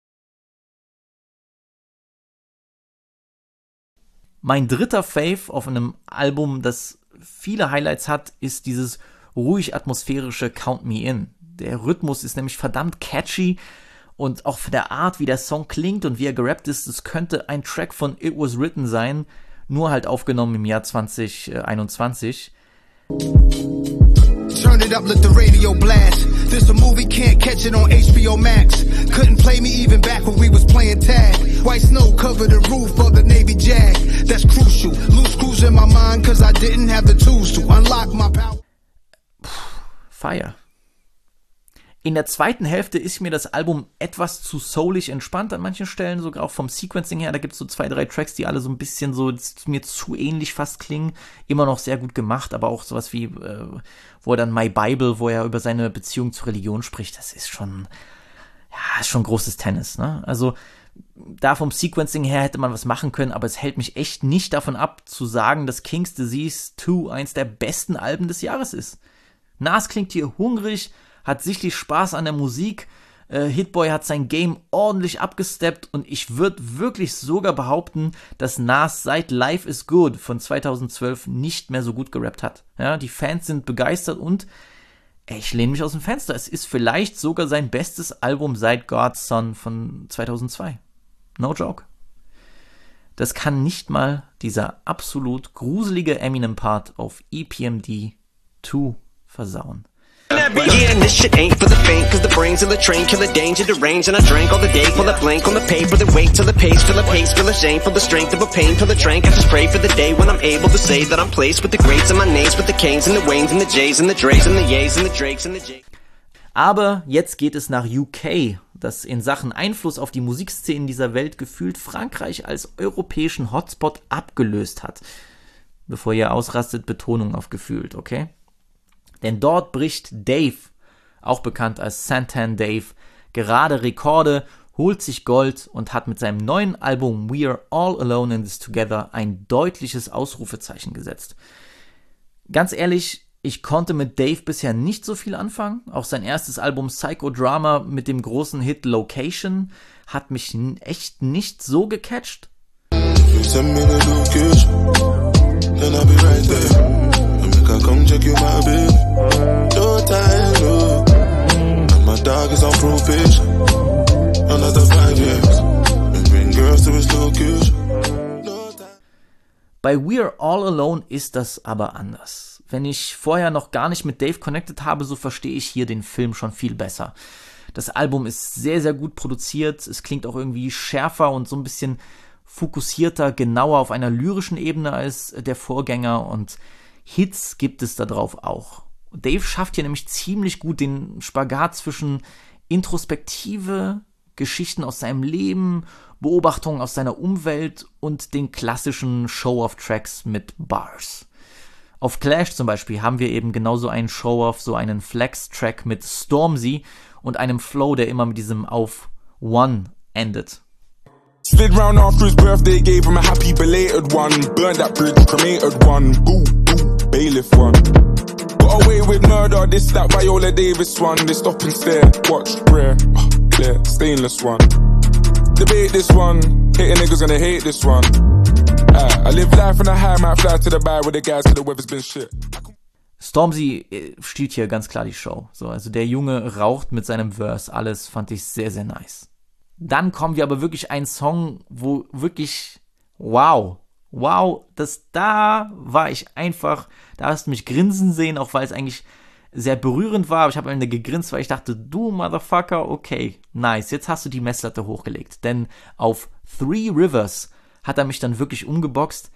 Mein dritter Fave auf einem Album, das viele Highlights hat, ist dieses ruhig atmosphärische Count Me In. Der Rhythmus ist nämlich verdammt catchy. Und auch von der Art, wie der Song klingt und wie er gerappt ist, das könnte ein Track von It Was Written sein, nur halt aufgenommen im Jahr zwanzig einundzwanzig. Turn it up, let the radio blast. This a movie, can't catch it on H B O Max. Couldn't play me even back when we was playing tag. White snow covered the roof of the Navy Jag. That's crucial. Loose screws in my mind cause I didn't have the tools to unlock my power. Fire. In der zweiten Hälfte ist mir das Album etwas zu soulig entspannt an manchen Stellen, sogar auch vom Sequencing her. Da gibt es so zwei, drei Tracks, die alle so ein bisschen so mir zu ähnlich fast klingen. Immer noch sehr gut gemacht, aber auch sowas wie, äh, wo er dann My Bible, wo er über seine Beziehung zur Religion spricht, das ist schon, ja, ist schon großes Tennis, ne? Also da vom Sequencing her hätte man was machen können, aber es hält mich echt nicht davon ab, zu sagen, dass King's Disease zwei eins der besten Alben des Jahres ist. Nas klingt hier hungrig, hat sichtlich Spaß an der Musik, Äh, Hit-Boy hat sein Game ordentlich abgesteppt und ich würde wirklich sogar behaupten, dass Nas seit Life is Good von zweitausendzwölf nicht mehr so gut gerappt hat. Ja, die Fans sind begeistert und ey, ich lehne mich aus dem Fenster. Es ist vielleicht sogar sein bestes Album seit God's Son von zweitausendzwei. No joke. Das kann nicht mal dieser absolut gruselige Eminem-Part auf E P M D zwei versauen. Yeah, and this shit ain't for the faint, cause the brains of the train kill the danger, the range, and I drank all the day, pull the blank on the paper, the weight to the pace, feel the pace, feel the shame, feel the strength of a pain, till the trank, I just pray for the day when I'm able to say that I'm placed with the greats and my names, with the Canes and the Waynes and the Jays and the Dre's and the Yays and the Drakes and the Jays. Aber jetzt geht es nach U K, das in Sachen Einfluss auf die Musikszenen dieser Welt gefühlt Frankreich als europäischen Hotspot abgelöst hat. Bevor ihr ausrastet, Betonung auf gefühlt, okay? Denn dort bricht Dave, auch bekannt als Santan Dave, gerade Rekorde, holt sich Gold und hat mit seinem neuen Album We're All Alone in This Together ein deutliches Ausrufezeichen gesetzt. Ganz ehrlich, ich konnte mit Dave bisher nicht so viel anfangen. Auch sein erstes Album Psychodrama mit dem großen Hit Location hat mich n- echt nicht so gecatcht. Come check you my babe. No time, no. And my dog is on probation. Another five years. And bring girls to his location. No time. Bei We're All Alone ist das aber anders. Wenn ich vorher noch gar nicht mit Dave connected habe, so verstehe ich hier den Film schon viel besser. Das Album ist sehr, sehr gut produziert. Es klingt auch irgendwie schärfer und so ein bisschen fokussierter, genauer auf einer lyrischen Ebene als der Vorgänger und Hits gibt es da drauf auch. Dave schafft hier nämlich ziemlich gut den Spagat zwischen Introspektive, Geschichten aus seinem Leben, Beobachtungen aus seiner Umwelt und den klassischen Show-Off-Tracks mit Bars. Auf Clash zum Beispiel haben wir eben genauso einen Show-Off, so einen Flex-Track mit Stormzy und einem Flow, der immer mit diesem auf One endet. Slid round after his birthday, gave him a happy belated one. Burned that bridge, cremated one. Boo, boo, bailiff one. Got away with murder, this that Viola Davis one. They stop and stare, watch, rare, oh, clear, stainless one. Debate this one, hating niggas gonna hate this one. Uh, I live life on a high, might fly to the bar with the guys till the weather's been shit. Stormzy äh, stiehlt hier ganz klar die Show. So, also der Junge raucht mit seinem Verse, alles fand ich sehr, sehr nice. Dann kommen wir aber wirklich einen Song, wo wirklich, wow, wow, das da war ich einfach, da hast du mich grinsen sehen, auch weil es eigentlich sehr berührend war, aber ich habe am Ende gegrinst, weil ich dachte, du Motherfucker, okay, nice, jetzt hast du die Messlatte hochgelegt, denn auf Three Rivers hat er mich dann wirklich umgeboxt.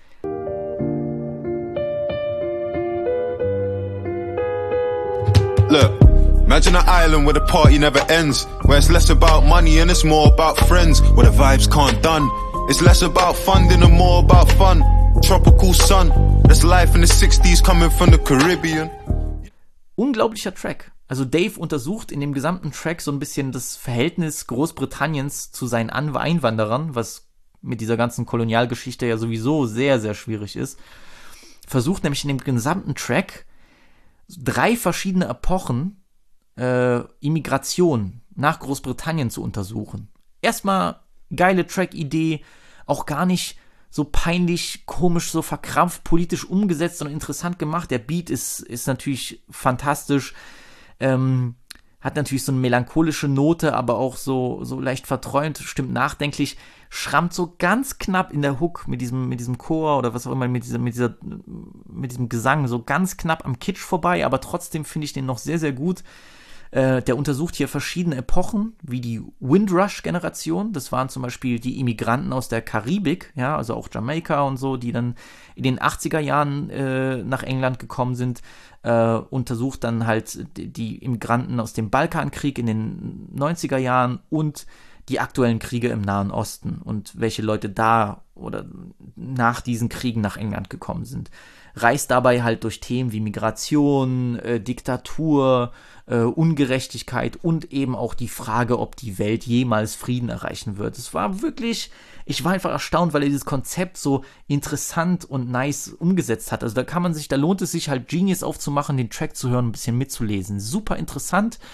Look, imagine an island where the party never ends, where it's less about money and it's more about friends, where the vibes can't done. It's less about funding and more about fun. Tropical sun, that's life in the sixties coming from the Caribbean. Unglaublicher Track. Also Dave untersucht in dem gesamten Track so ein bisschen das Verhältnis Großbritanniens zu seinen An- Einwanderern, was mit dieser ganzen Kolonialgeschichte ja sowieso sehr, sehr schwierig ist. Versucht nämlich in dem gesamten Track drei verschiedene Epochen äh, Immigration nach Großbritannien zu untersuchen. Erstmal geile Track-Idee, auch gar nicht so peinlich, komisch, so verkrampft, politisch umgesetzt, sondern interessant gemacht. Der Beat ist, ist natürlich fantastisch, ähm, hat natürlich so eine melancholische Note, aber auch so, so leicht verträumt, stimmt nachdenklich, schrammt so ganz knapp in der Hook mit diesem, mit diesem Chor oder was auch immer, mit, dieser, mit, dieser, mit diesem Gesang, so ganz knapp am Kitsch vorbei, aber trotzdem finde ich den noch sehr, sehr gut. Äh, der untersucht hier verschiedene Epochen, wie die Windrush-Generation. Das waren zum Beispiel die Immigranten aus der Karibik, ja, also auch Jamaika und so, die dann in den achtziger Jahren äh, nach England gekommen sind. Äh, untersucht dann halt die, die Immigranten aus dem Balkankrieg in den neunziger Jahren und die aktuellen Kriege im Nahen Osten und welche Leute da oder nach diesen Kriegen nach England gekommen sind. Reist dabei halt durch Themen wie Migration, äh, Diktatur, äh, Ungerechtigkeit und eben auch die Frage, ob die Welt jemals Frieden erreichen wird. Es war wirklich, ich war einfach erstaunt, weil er dieses Konzept so interessant und nice umgesetzt hat. Also da kann man sich, da lohnt es sich halt Genius aufzumachen, den Track zu hören, ein bisschen mitzulesen. Super interessant.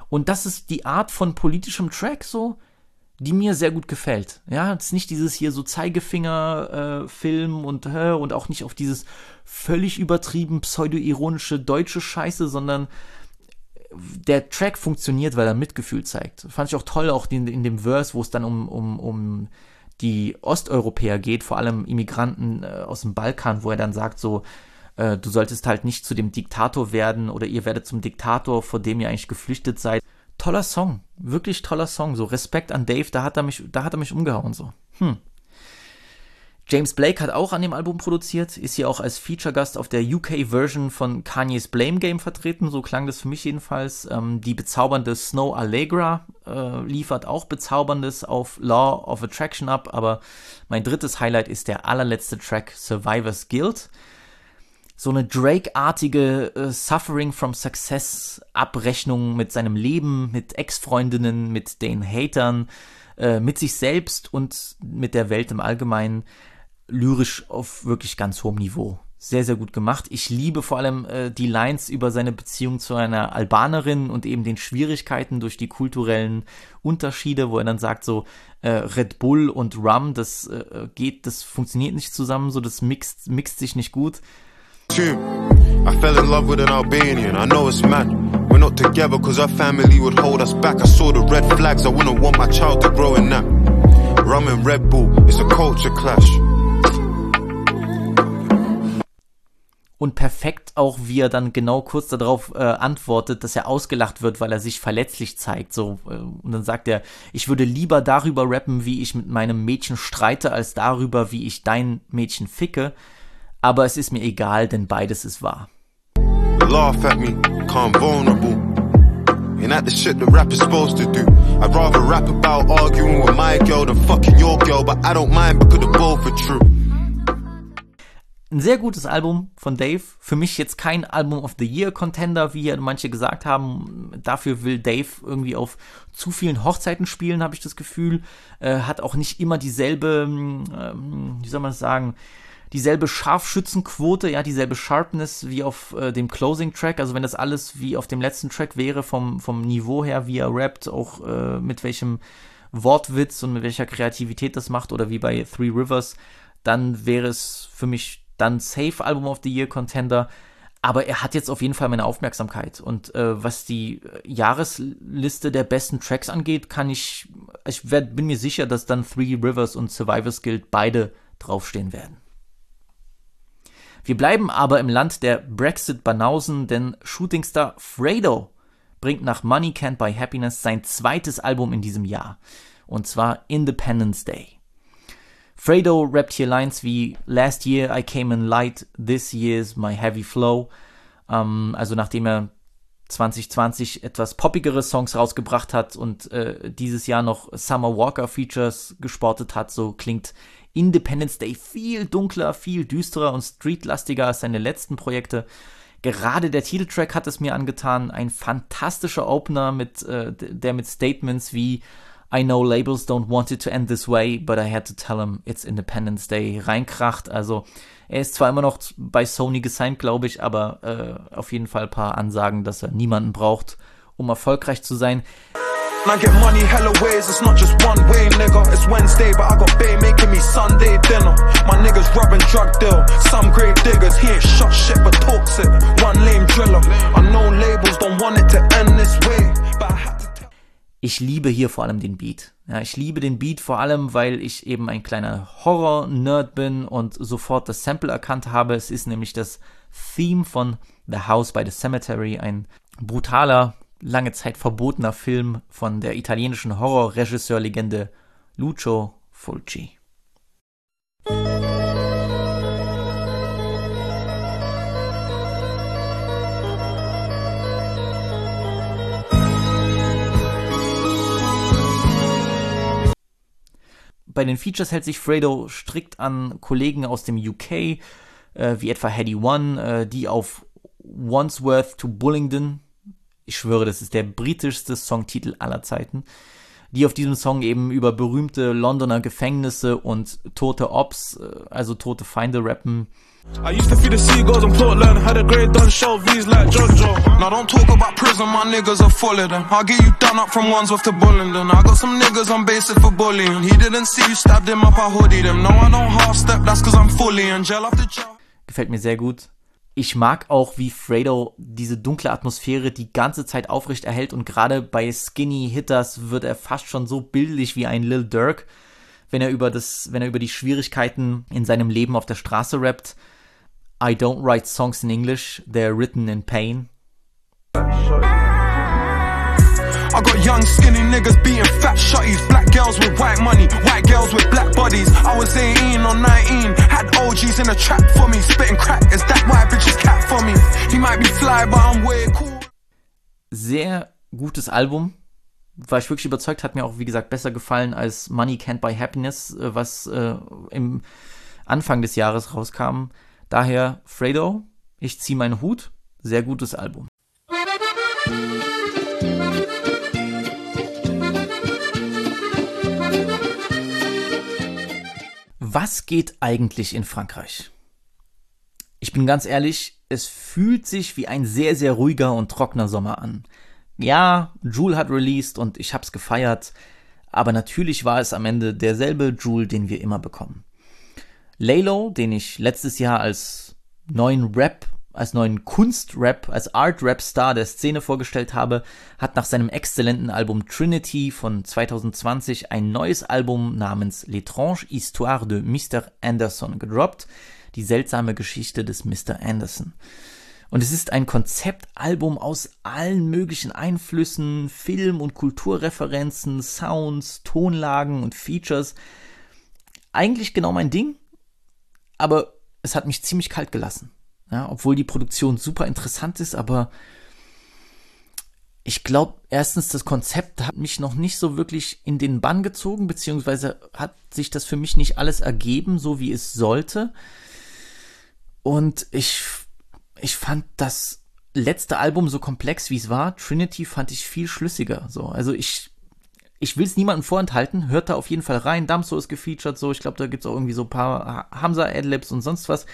Und das ist die Art von politischem Track so, die mir sehr gut gefällt. Ja, es ist nicht dieses hier so Zeigefinger-Film äh, und, äh, und auch nicht auf dieses völlig übertrieben pseudo-ironische deutsche Scheiße, sondern der Track funktioniert, weil er Mitgefühl zeigt. Fand ich auch toll, auch in, in dem Verse, wo es dann um, um, um die Osteuropäer geht, vor allem Immigranten äh, aus dem Balkan, wo er dann sagt so, äh, du solltest halt nicht zu dem Diktator werden oder ihr werdet zum Diktator, vor dem ihr eigentlich geflüchtet seid. Toller Song, wirklich toller Song, so Respekt an Dave, da hat er mich, da hat er mich umgehauen, so. Hm. James Blake hat auch an dem Album produziert, ist hier auch als Feature-Gast auf der U K-Version von Kanye's Blame Game vertreten, so klang das für mich jedenfalls. Ähm, die bezaubernde Snow Allegra äh, liefert auch Bezauberndes auf Law of Attraction ab, aber mein drittes Highlight ist der allerletzte Track Survivor's Guilt. So eine Drake-artige äh, Suffering from Success Abrechnung mit seinem Leben, mit Ex-Freundinnen, mit den Hatern, äh, mit sich selbst und mit der Welt im Allgemeinen. Lyrisch auf wirklich ganz hohem Niveau. Sehr, sehr gut gemacht. Ich liebe vor allem äh, die Lines über seine Beziehung zu einer Albanerin und eben den Schwierigkeiten durch die kulturellen Unterschiede, wo er dann sagt so, äh, Red Bull und Rum, das äh, geht, das funktioniert nicht zusammen, so das mixt, mixt sich nicht gut. I fell in love with an Albanian, I know it's mad. We're not together cause our family would hold us back. I saw the red flags, I wouldn't want my child to grow in that. Rum and Red Bull, it's a culture clash. Und perfekt auch, wie er dann genau kurz darauf äh, antwortet, dass er ausgelacht wird, weil er sich verletzlich zeigt. So, äh, und dann sagt er, ich würde lieber darüber rappen, wie ich mit meinem Mädchen streite, als darüber, wie ich dein Mädchen ficke. Aber es ist mir egal, denn beides ist wahr. Laugh at me, calm vulnerable. Ain't that the shit that rap is supposed to do? I'd rather rap about arguing with my girl than fucking your girl, but I don't mind because the both are true. Ein sehr gutes Album von Dave. Für mich jetzt kein Album of the Year Contender, wie ja manche gesagt haben. Dafür will Dave irgendwie auf zu vielen Hochzeiten spielen, habe ich das Gefühl. Äh, hat auch nicht immer dieselbe, ähm, wie soll man das sagen, dieselbe Scharfschützenquote, ja, dieselbe Sharpness wie auf äh, dem Closing-Track. Also wenn das alles wie auf dem letzten Track wäre, vom, vom Niveau her, wie er rappt, auch äh, mit welchem Wortwitz und mit welcher Kreativität das macht, oder wie bei Three Rivers, dann wäre es für mich dann safe Album of the Year Contender, aber er hat jetzt auf jeden Fall meine Aufmerksamkeit und äh, was die Jahresliste der besten Tracks angeht, kann ich, ich werd, bin mir sicher, dass dann Three Rivers und Survivor's Guilt beide draufstehen werden. Wir bleiben aber im Land der Brexit-Banausen, denn Shootingstar Fredo bringt nach Money Can't Buy Happiness sein zweites Album in diesem Jahr, und zwar Independence Day. Fredo rappt hier Lines wie Last year I came in light, this year's my heavy flow. Ähm, also nachdem er zwanzig zwanzig etwas poppigere Songs rausgebracht hat und äh, dieses Jahr noch Summer Walker Features gesportet hat, so klingt Independence Day viel dunkler, viel düsterer und streetlastiger als seine letzten Projekte. Gerade der Titeltrack hat es mir angetan. Ein fantastischer Opener, mit, äh, der mit Statements wie I know labels don't want it to end this way, but I had to tell them it's Independence Day reinkracht. Also er ist zwar immer noch bei Sony gesigned, glaube ich, aber äh, auf jeden Fall ein paar Ansagen, dass er niemanden braucht, um erfolgreich zu sein. Man get money hella ways, it's not just one way, nigga. It's Wednesday, but I got Bay making me Sunday dinner. My niggas robbing drug deal, some great diggers. He ain't shot shit but talks it, one lame driller. I know labels don't want it to end this way, but I had to. Ich liebe hier vor allem den Beat. Ja, ich liebe den Beat vor allem, weil ich eben ein kleiner Horror-Nerd bin und sofort das Sample erkannt habe. Es ist nämlich das Theme von The House by the Cemetery, ein brutaler, lange Zeit verbotener Film von der italienischen Horrorregisseur-Legende Lucio Fulci. Bei den Features hält sich Fredo strikt an Kollegen aus dem U K, äh, wie etwa Headie One, äh, die auf Wandsworth to Bullingdon, ich schwöre, das ist der britischste Songtitel aller Zeiten, die auf diesem Song eben über berühmte Londoner Gefängnisse und tote Ops, also tote Feinde rappen. I used to feed the seagulls in Portland, had a grade done show V's like Jojo. Now don't talk about prison, my niggas are full of them. I'll get you done up from Wandsworth to Bullingdon. I got some niggas on basic for bullying. He didn't see you, stabbed him up, I hoodied him. No, I don't half step, that's cause I'm fully in jail after jail. Gefällt mir sehr gut. Ich mag auch, wie Fredo diese dunkle Atmosphäre die ganze Zeit aufrecht erhält und gerade bei Skinny Hitters wird er fast schon so bildlich wie ein Lil Durk, wenn er über das, wenn er über die Schwierigkeiten in seinem Leben auf der Straße rappt. I don't write songs in English, they're written in pain. I got young skinny niggas beating fat shotties, black girls with white money, white girls with black bodies. I was eighteen or nineteen, had O Gs in a trap for me, spitting crack, is that white bitch's cat for me? He might be fly, but I'm way cool. Sehr gutes Album, war ich wirklich überzeugt, hat mir auch wie gesagt besser gefallen als Money Can't Buy Happiness, was äh, im Anfang des Jahres rauskam. Daher Fredo, ich zieh meinen Hut, sehr gutes Album. Was geht eigentlich in Frankreich? Ich bin ganz ehrlich, es fühlt sich wie ein sehr, sehr ruhiger und trockener Sommer an. Ja, Jul hat released und ich hab's gefeiert, aber natürlich war es am Ende derselbe Jul, den wir immer bekommen. Laylo, den ich letztes Jahr als neuen Rap, als neuen Kunst-Rap, als Art-Rap-Star der Szene vorgestellt habe, hat nach seinem exzellenten Album Trinity von zwanzig zwanzig ein neues Album namens L'étrange Histoire de Mister Anderson gedroppt, die seltsame Geschichte des Mister Anderson. Und es ist ein Konzeptalbum aus allen möglichen Einflüssen, Film- und Kulturreferenzen, Sounds, Tonlagen und Features. Eigentlich genau mein Ding, aber es hat mich ziemlich kalt gelassen. Ja, obwohl die Produktion super interessant ist, aber ich glaube, erstens, das Konzept hat mich noch nicht so wirklich in den Bann gezogen, beziehungsweise hat sich das für mich nicht alles ergeben, so wie es sollte. Und ich, ich fand das letzte Album so komplex, wie es war. Trinity fand ich viel schlüssiger. So. Also ich, ich will es niemandem vorenthalten, hört da auf jeden Fall rein. Damso ist gefeatured, so. Ich glaube, da gibt es auch irgendwie so ein paar Hamza-Adlibs und sonst was.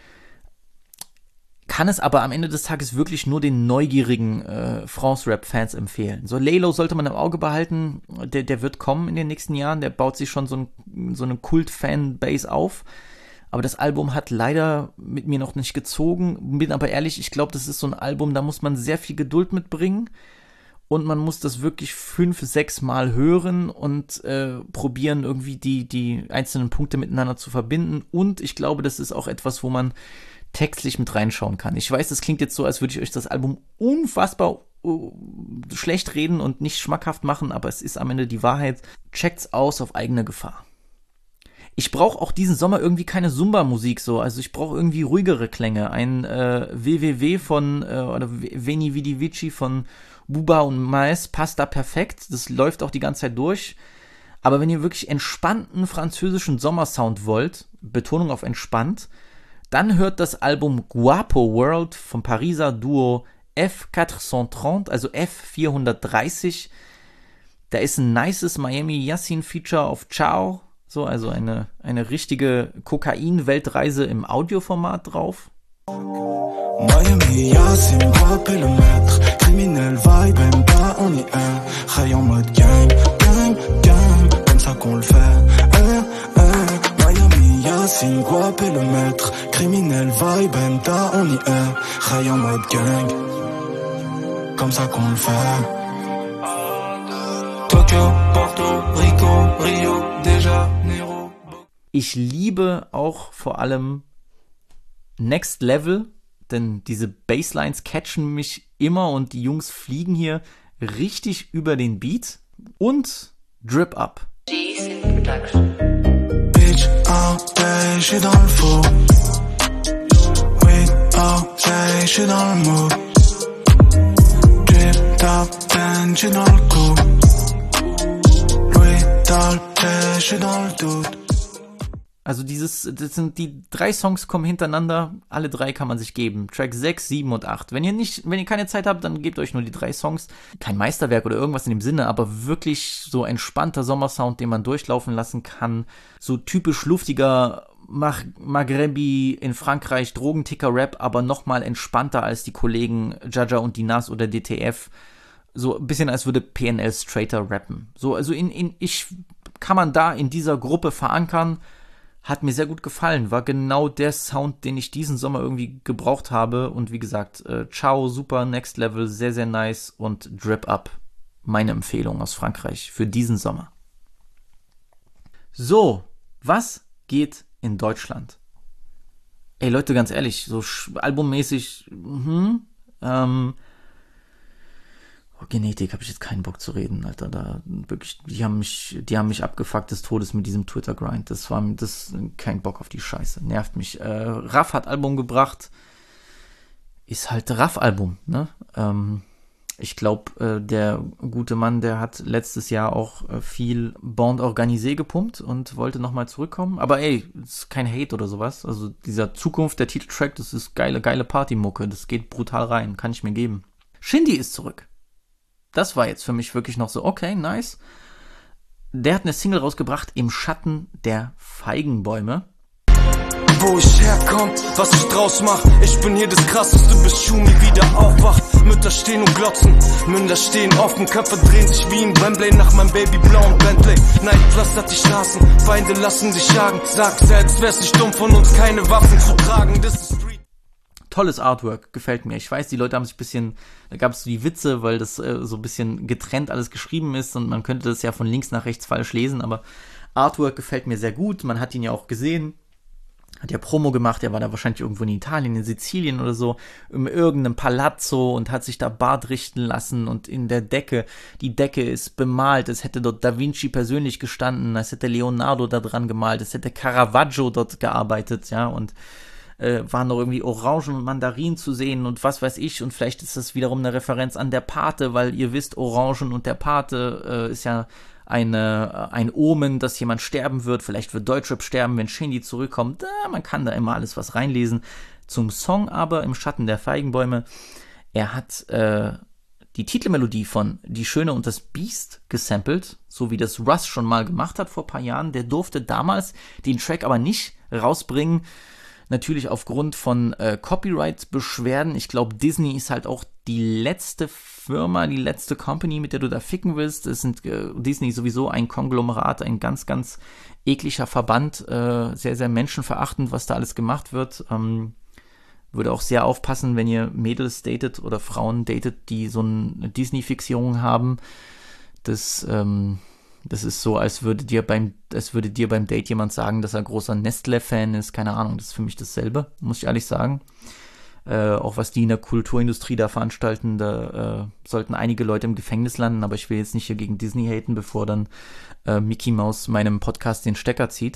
Kann es aber am Ende des Tages wirklich nur den neugierigen äh, France-Rap-Fans empfehlen. So, Laylo sollte man im Auge behalten, der, der wird kommen in den nächsten Jahren, der baut sich schon so, ein, so eine Kult-Fan-Base auf. Aber das Album hat leider mit mir noch nicht gezogen. Bin aber ehrlich, ich glaube, das ist so ein Album, da muss man sehr viel Geduld mitbringen. Und man muss das wirklich fünf, sechs Mal hören und äh, probieren, irgendwie die, die einzelnen Punkte miteinander zu verbinden. Und ich glaube, das ist auch etwas, wo man textlich mit reinschauen kann. Ich weiß, das klingt jetzt so, als würde ich euch das Album unfassbar uh, schlecht reden und nicht schmackhaft machen, aber es ist am Ende die Wahrheit. Checkt's aus auf eigene Gefahr. Ich brauche auch diesen Sommer irgendwie keine Zumba-Musik so, also ich brauche irgendwie ruhigere Klänge. Ein äh, W W W von, äh, oder Veni Vidi Vici von Buba und Maes passt da perfekt, das läuft auch die ganze Zeit durch. Aber wenn ihr wirklich entspannten französischen Sommersound wollt, Betonung auf entspannt, dann hört das Album Guapo World vom Pariser Duo F vierhundertdreißig, also F vierhundertdreißig. Da ist ein nices Miami Yassin Feature auf Ciao, so, also eine, eine richtige Kokain-Weltreise im Audioformat drauf. Miami Yassin, rappelle le maître, criminel vibe, même pas on y est, rayon mode gang, gang, gang, comme ça qu'on le fait, eh, eh. Miami Yassin, guapé le maître, criminel vibe, même pas on y est, rayon mode gang, comme ça qu'on le fait. Tokyo, Porto Rico, Rio de Janeiro. Ich liebe auch vor allem Next Level, denn diese Basslines catchen mich immer und die Jungs fliegen hier richtig über den Beat. Und Drip Up. Bitch, oh, hey, j'suis dans le faux. Oui, oh, hey, j'suis dans le mood. Drip, top, ten, j'suis dans le coup. Louis, dans le j'suis dans le doute. Also dieses, das sind die drei Songs kommen hintereinander, alle drei kann man sich geben. Track sechs, sieben und acht. Wenn ihr nicht, wenn ihr keine Zeit habt, dann gebt euch nur die drei Songs. Kein Meisterwerk oder irgendwas in dem Sinne, aber wirklich so entspannter Sommersound, den man durchlaufen lassen kann. So typisch luftiger Mag- Maghrebi in Frankreich, Drogenticker-Rap, aber nochmal entspannter als die Kollegen Jaja und Dinas oder D T F. So ein bisschen, als würde P N L straighter rappen. So, also in, in, ich kann man da in dieser Gruppe verankern. Hat mir sehr gut gefallen, war genau der Sound, den ich diesen Sommer irgendwie gebraucht habe. Und wie gesagt, äh, Ciao, super, Next Level, sehr, sehr nice. Und Drip Up, meine Empfehlung aus Frankreich für diesen Sommer. So, was geht in Deutschland? Ey Leute, ganz ehrlich, so sch- albummäßig, mhm, ähm, Genetik habe ich jetzt keinen Bock zu reden, Alter, da wirklich, die haben mich, die haben mich abgefuckt des Todes mit diesem Twitter-Grind, das war, das, kein Bock auf die Scheiße, nervt mich. Äh, Raff hat Album gebracht, ist halt Raff-Album, ne, ähm, ich glaube, äh, der gute Mann, der hat letztes Jahr auch äh, viel Band Organisé gepumpt und wollte nochmal zurückkommen, aber ey, ist kein Hate oder sowas, also dieser Zukunft, der Titeltrack, das ist geile, geile Partymucke, das geht brutal rein, kann ich mir geben. Shindy ist zurück. Das war jetzt für mich wirklich noch so, okay, nice. Der hat eine Single rausgebracht, Im Schatten der Feigenbäume. Wo ich herkomm, was ich draus mach. Ich bin hier das Krasseste, bis Schumi wieder aufwacht. Mütter stehen und glotzen, Münder stehen offen. Köpfe drehen sich wie ein Wembley nach meinem babyblauen Bentley. Neid pflastert die Straßen, Feinde lassen sich jagen. Sag selbst, wär's nicht dumm von uns, keine Waffen zu tragen. Das ist Street. Tolles Artwork, gefällt mir. Ich weiß, die Leute haben sich ein bisschen, da gab es die Witze, weil das äh, so ein bisschen getrennt alles geschrieben ist und man könnte das ja von links nach rechts falsch lesen, aber Artwork gefällt mir sehr gut. Man hat ihn ja auch gesehen, hat ja Promo gemacht, er war da wahrscheinlich irgendwo in Italien, in Sizilien oder so, in irgendeinem Palazzo und hat sich da Bart richten lassen und in der Decke, die Decke ist bemalt, es hätte dort Da Vinci persönlich gestanden, es hätte Leonardo da dran gemalt, es hätte Caravaggio dort gearbeitet, ja, und Äh, waren noch irgendwie Orangen und Mandarinen zu sehen und was weiß ich, und vielleicht ist das wiederum eine Referenz an der Pate, weil ihr wisst, Orangen und der Pate äh, ist ja eine, ein Omen, dass jemand sterben wird, vielleicht wird Deutschrap sterben, wenn Shindy zurückkommt, äh, man kann da immer alles was reinlesen. Zum Song aber, Im Schatten der Feigenbäume, er hat äh, die Titelmelodie von Die Schöne und das Biest gesampelt, so wie das Russ schon mal gemacht hat vor ein paar Jahren. Der durfte damals den Track aber nicht rausbringen, natürlich aufgrund von äh, Copyright-Beschwerden. Ich glaube, Disney ist halt auch die letzte Firma, die letzte Company, mit der du da ficken willst. Es sind äh, Disney sowieso ein Konglomerat, ein ganz, ganz ekliger Verband, äh, sehr, sehr menschenverachtend, was da alles gemacht wird. Ähm, würde auch sehr aufpassen, wenn ihr Mädels datet oder Frauen datet, die so eine Disney-Fixierung haben. Das, ähm, Das ist so, als würde dir beim, als würde dir beim Date jemand sagen, dass er großer Nestle-Fan ist. Keine Ahnung, das ist für mich dasselbe, muss ich ehrlich sagen. Äh, auch was die in der Kulturindustrie da veranstalten, da äh, sollten einige Leute im Gefängnis landen, aber ich will jetzt nicht hier gegen Disney haten, bevor dann äh, Mickey Mouse meinem Podcast den Stecker zieht.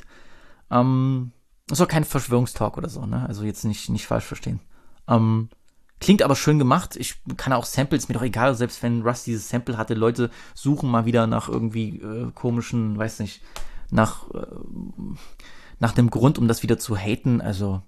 Ähm, das soll kein Verschwörungstalk oder so, ne? Also jetzt nicht, nicht falsch verstehen. Ähm, Klingt aber schön gemacht. Ich kann auch Samples, mir doch egal, selbst wenn Russ dieses Sample hatte, Leute suchen mal wieder nach irgendwie äh, komischen, weiß nicht, nach, äh, nach dem Grund, um das wieder zu haten. Also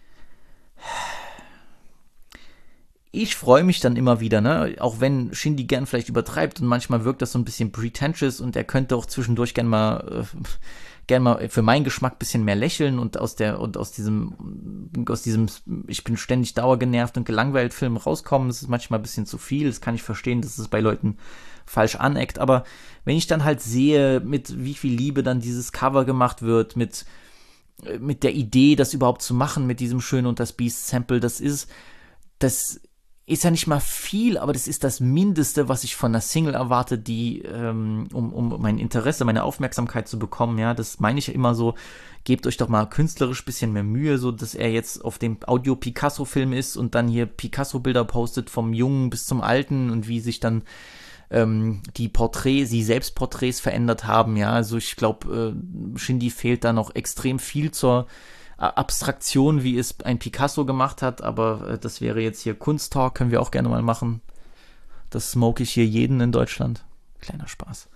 ich freue mich dann immer wieder, ne? Auch wenn Shindy gern vielleicht übertreibt und manchmal wirkt das so ein bisschen pretentious und er könnte auch zwischendurch gern mal äh, gern mal für meinen Geschmack ein bisschen mehr lächeln und aus der und aus diesem aus diesem ich bin ständig dauergenervt und gelangweilt Film rauskommen. Das ist manchmal ein bisschen zu viel. Das kann ich verstehen, dass es bei Leuten falsch aneckt. Aber wenn ich dann halt sehe, mit wie viel Liebe dann dieses Cover gemacht wird, mit mit der Idee, das überhaupt zu machen, mit diesem Schön und das Biest Sample, das ist das ist ja nicht mal viel, aber das ist das Mindeste, was ich von einer Single erwarte, die, ähm, um, um mein Interesse, meine Aufmerksamkeit zu bekommen, ja, das meine ich ja immer so, gebt euch doch mal künstlerisch bisschen mehr Mühe, so dass er jetzt auf dem Audio-Picasso-Film ist und dann hier Picasso-Bilder postet, vom Jungen bis zum Alten und wie sich dann ähm, die Porträts, die Selbstporträts verändert haben, ja, also ich glaube, äh, Shindy fehlt da noch extrem viel zur Abstraktion, wie es ein Picasso gemacht hat, aber äh, das wäre jetzt hier Kunsttalk, können wir auch gerne mal machen. Das smoke ich hier jeden in Deutschland. Kleiner Spaß.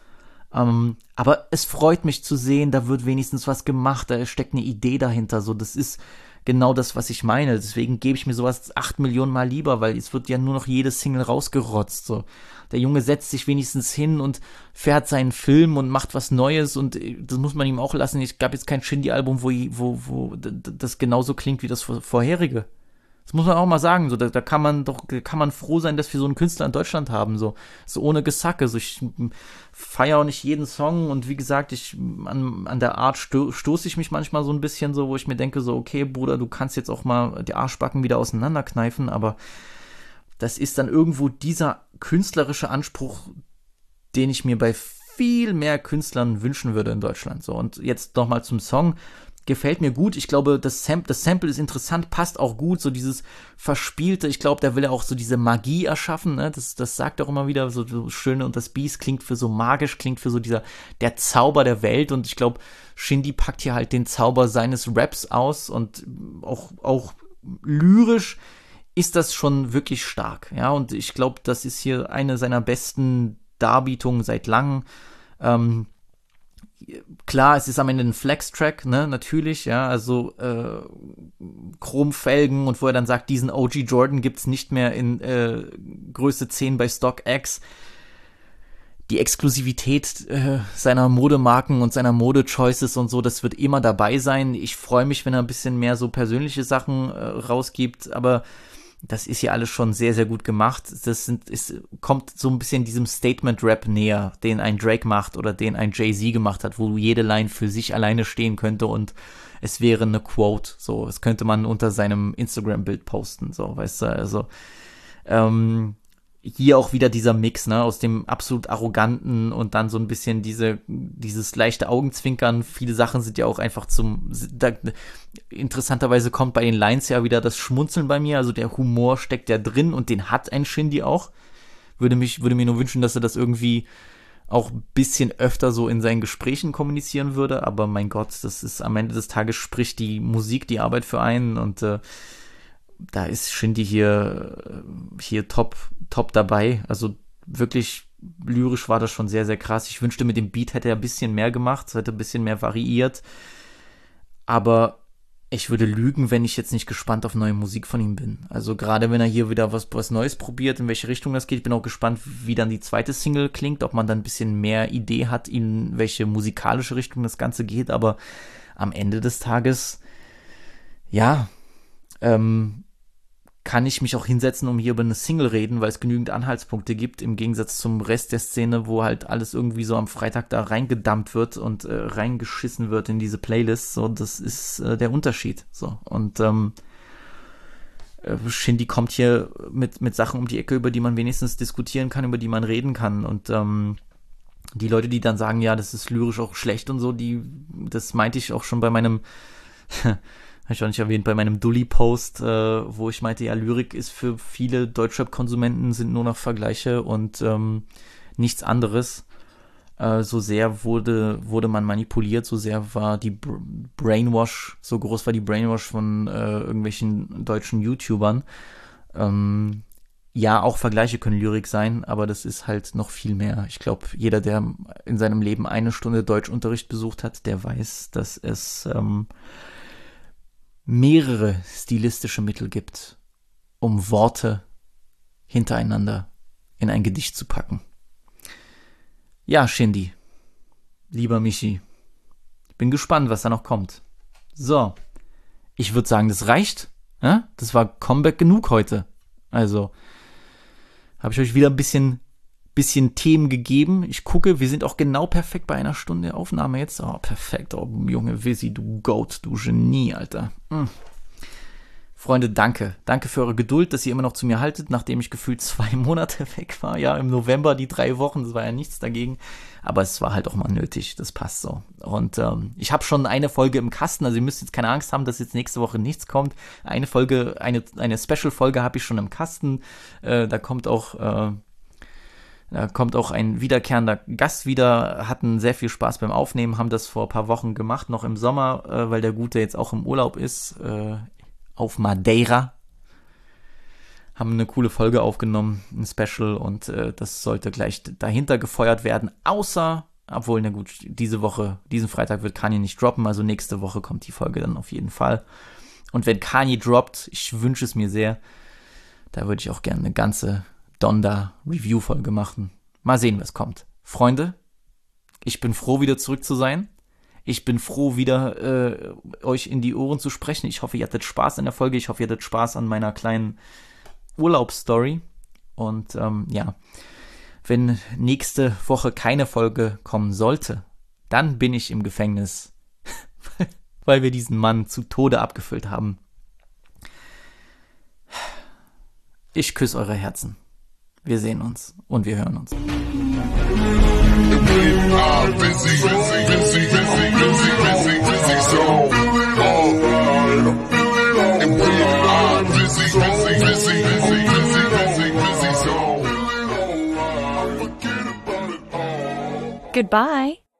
Ähm, aber es freut mich zu sehen, da wird wenigstens was gemacht, da steckt eine Idee dahinter, so, das ist genau das, was ich meine. Deswegen gebe ich mir sowas acht Millionen Mal lieber, weil es wird ja nur noch jede Single rausgerotzt, so. Der Junge setzt sich wenigstens hin und fährt seinen Film und macht was Neues und das muss man ihm auch lassen. Es gab jetzt kein Shindy-Album, wo, wo, wo das genauso klingt wie das vorherige. Das muss man auch mal sagen, so, da, da kann man doch, kann man froh sein, dass wir so einen Künstler in Deutschland haben, so, so ohne Gesacke, so, ich feiere auch nicht jeden Song und wie gesagt, ich, an, an der Art sto, stoße ich mich manchmal so ein bisschen so, wo ich mir denke, so, okay, Bruder, du kannst jetzt auch mal die Arschbacken wieder auseinanderkneifen, aber das ist dann irgendwo dieser künstlerische Anspruch, den ich mir bei viel mehr Künstlern wünschen würde in Deutschland, so, und jetzt nochmal zum Song. Gefällt mir gut. Ich glaube, das, Sam- das Sample ist interessant, passt auch gut, so dieses Verspielte. Ich glaube, da will er auch so diese Magie erschaffen, ne? Das, das sagt er auch immer wieder, so, so Schöne und das Biest klingt für so magisch, klingt für so dieser, der Zauber der Welt, und ich glaube, Shindy packt hier halt den Zauber seines Raps aus, und auch, auch lyrisch ist das schon wirklich stark, ja, und ich glaube, das ist hier eine seiner besten Darbietungen seit langem. Ähm, Klar, es ist am Ende ein Flex-Track, ne, natürlich, ja, also äh, Chromfelgen, und wo er dann sagt, diesen O G Jordan gibt's nicht mehr in äh, Größe zehn bei StockX. Die Exklusivität äh, seiner Modemarken und seiner Mode-Choices und so, das wird immer dabei sein. Ich freue mich, wenn er ein bisschen mehr so persönliche Sachen äh, rausgibt, aber das ist ja alles schon sehr, sehr gut gemacht. Das sind, es kommt so ein bisschen diesem Statement-Rap näher, den ein Drake macht oder den ein Jay-Z gemacht hat, wo jede Line für sich alleine stehen könnte und es wäre eine Quote. So, das könnte man unter seinem Instagram-Bild posten, so, weißt du, also, ähm, hier auch wieder dieser Mix, ne, aus dem absolut Arroganten und dann so ein bisschen diese, dieses leichte Augenzwinkern. Viele Sachen sind ja auch einfach zum, da, interessanterweise kommt bei den Lines ja wieder das Schmunzeln bei mir, also der Humor steckt ja drin und den hat ein Shindy auch. Würde mich, würde mir nur wünschen, dass er das irgendwie auch ein bisschen öfter so in seinen Gesprächen kommunizieren würde, aber mein Gott, das ist am Ende des Tages spricht die Musik, die Arbeit für einen, und äh, da ist Shindy hier, hier top, top dabei. Also wirklich lyrisch war das schon sehr, sehr krass. Ich wünschte, mit dem Beat hätte er ein bisschen mehr gemacht, hätte ein bisschen mehr variiert. Aber ich würde lügen, wenn ich jetzt nicht gespannt auf neue Musik von ihm bin. Also gerade wenn er hier wieder was, was Neues probiert, in welche Richtung das geht. Ich bin auch gespannt, wie dann die zweite Single klingt, ob man dann ein bisschen mehr Idee hat, in welche musikalische Richtung das Ganze geht. Aber am Ende des Tages, ja, ähm, kann ich mich auch hinsetzen, um hier über eine Single reden, weil es genügend Anhaltspunkte gibt, im Gegensatz zum Rest der Szene, wo halt alles irgendwie so am Freitag da reingedumpt wird und äh, reingeschissen wird in diese Playlist. So, das ist äh, der Unterschied. So, und ähm, äh, Shindy kommt hier mit, mit Sachen um die Ecke, über die man wenigstens diskutieren kann, über die man reden kann. Und ähm, die Leute, die dann sagen, ja, das ist lyrisch auch schlecht und so, die, das meinte ich auch schon bei meinem habe ich auch nicht erwähnt, bei meinem Dully-Post, äh, wo ich meinte, ja, Lyrik ist für viele Deutschrap-Konsumenten sind nur noch Vergleiche und ähm, nichts anderes. Äh, so sehr wurde, wurde man manipuliert, so sehr war die Br- Brainwash, so groß war die Brainwash von äh, irgendwelchen deutschen YouTubern. Ähm, ja, auch Vergleiche können Lyrik sein, aber das ist halt noch viel mehr. Ich glaube, jeder, der in seinem Leben eine Stunde Deutschunterricht besucht hat, der weiß, dass es ähm, mehrere stilistische Mittel gibt, um Worte hintereinander in ein Gedicht zu packen. Ja, Shindy, lieber Michi, ich bin gespannt, was da noch kommt. So, ich würde sagen, das reicht. Ja? Das war Comeback genug heute. Also, habe ich euch wieder ein bisschen, bisschen Themen gegeben. Ich gucke, wir sind auch genau perfekt bei einer Stunde Aufnahme jetzt. Oh, perfekt. Oh, Junge Wizzy, du Goat, du Genie, Alter. Hm. Freunde, danke. Danke für eure Geduld, dass ihr immer noch zu mir haltet, nachdem ich gefühlt zwei Monate weg war. Ja, im November die drei Wochen, das war ja nichts dagegen. Aber es war halt auch mal nötig, das passt so. Und ähm, ich habe schon eine Folge im Kasten, also ihr müsst jetzt keine Angst haben, dass jetzt nächste Woche nichts kommt. Eine Folge, eine, eine Special-Folge habe ich schon im Kasten. Äh, da kommt auch... Äh, Da kommt auch ein wiederkehrender Gast wieder, hatten sehr viel Spaß beim Aufnehmen, haben das vor ein paar Wochen gemacht, noch im Sommer, äh, weil der Gute jetzt auch im Urlaub ist, äh, auf Madeira. Haben eine coole Folge aufgenommen, ein Special, und äh, das sollte gleich dahinter gefeuert werden. Außer Obwohl, na gut, diese Woche, diesen Freitag wird Kanye nicht droppen, also nächste Woche kommt die Folge dann auf jeden Fall. Und wenn Kanye droppt, ich wünsche es mir sehr, da würde ich auch gerne eine ganze Donda-Review-Folge machen. Mal sehen, was kommt. Freunde, ich bin froh, wieder zurück zu sein. Ich bin froh, wieder äh, euch in die Ohren zu sprechen. Ich hoffe, ihr hattet Spaß in der Folge. Ich hoffe, ihr hattet Spaß an meiner kleinen Urlaubsstory. Und ähm, ja, wenn nächste Woche keine Folge kommen sollte, dann bin ich im Gefängnis, weil wir diesen Mann zu Tode abgefüllt haben. Ich küsse eure Herzen. Wir sehen uns und wir hören uns. Goodbye.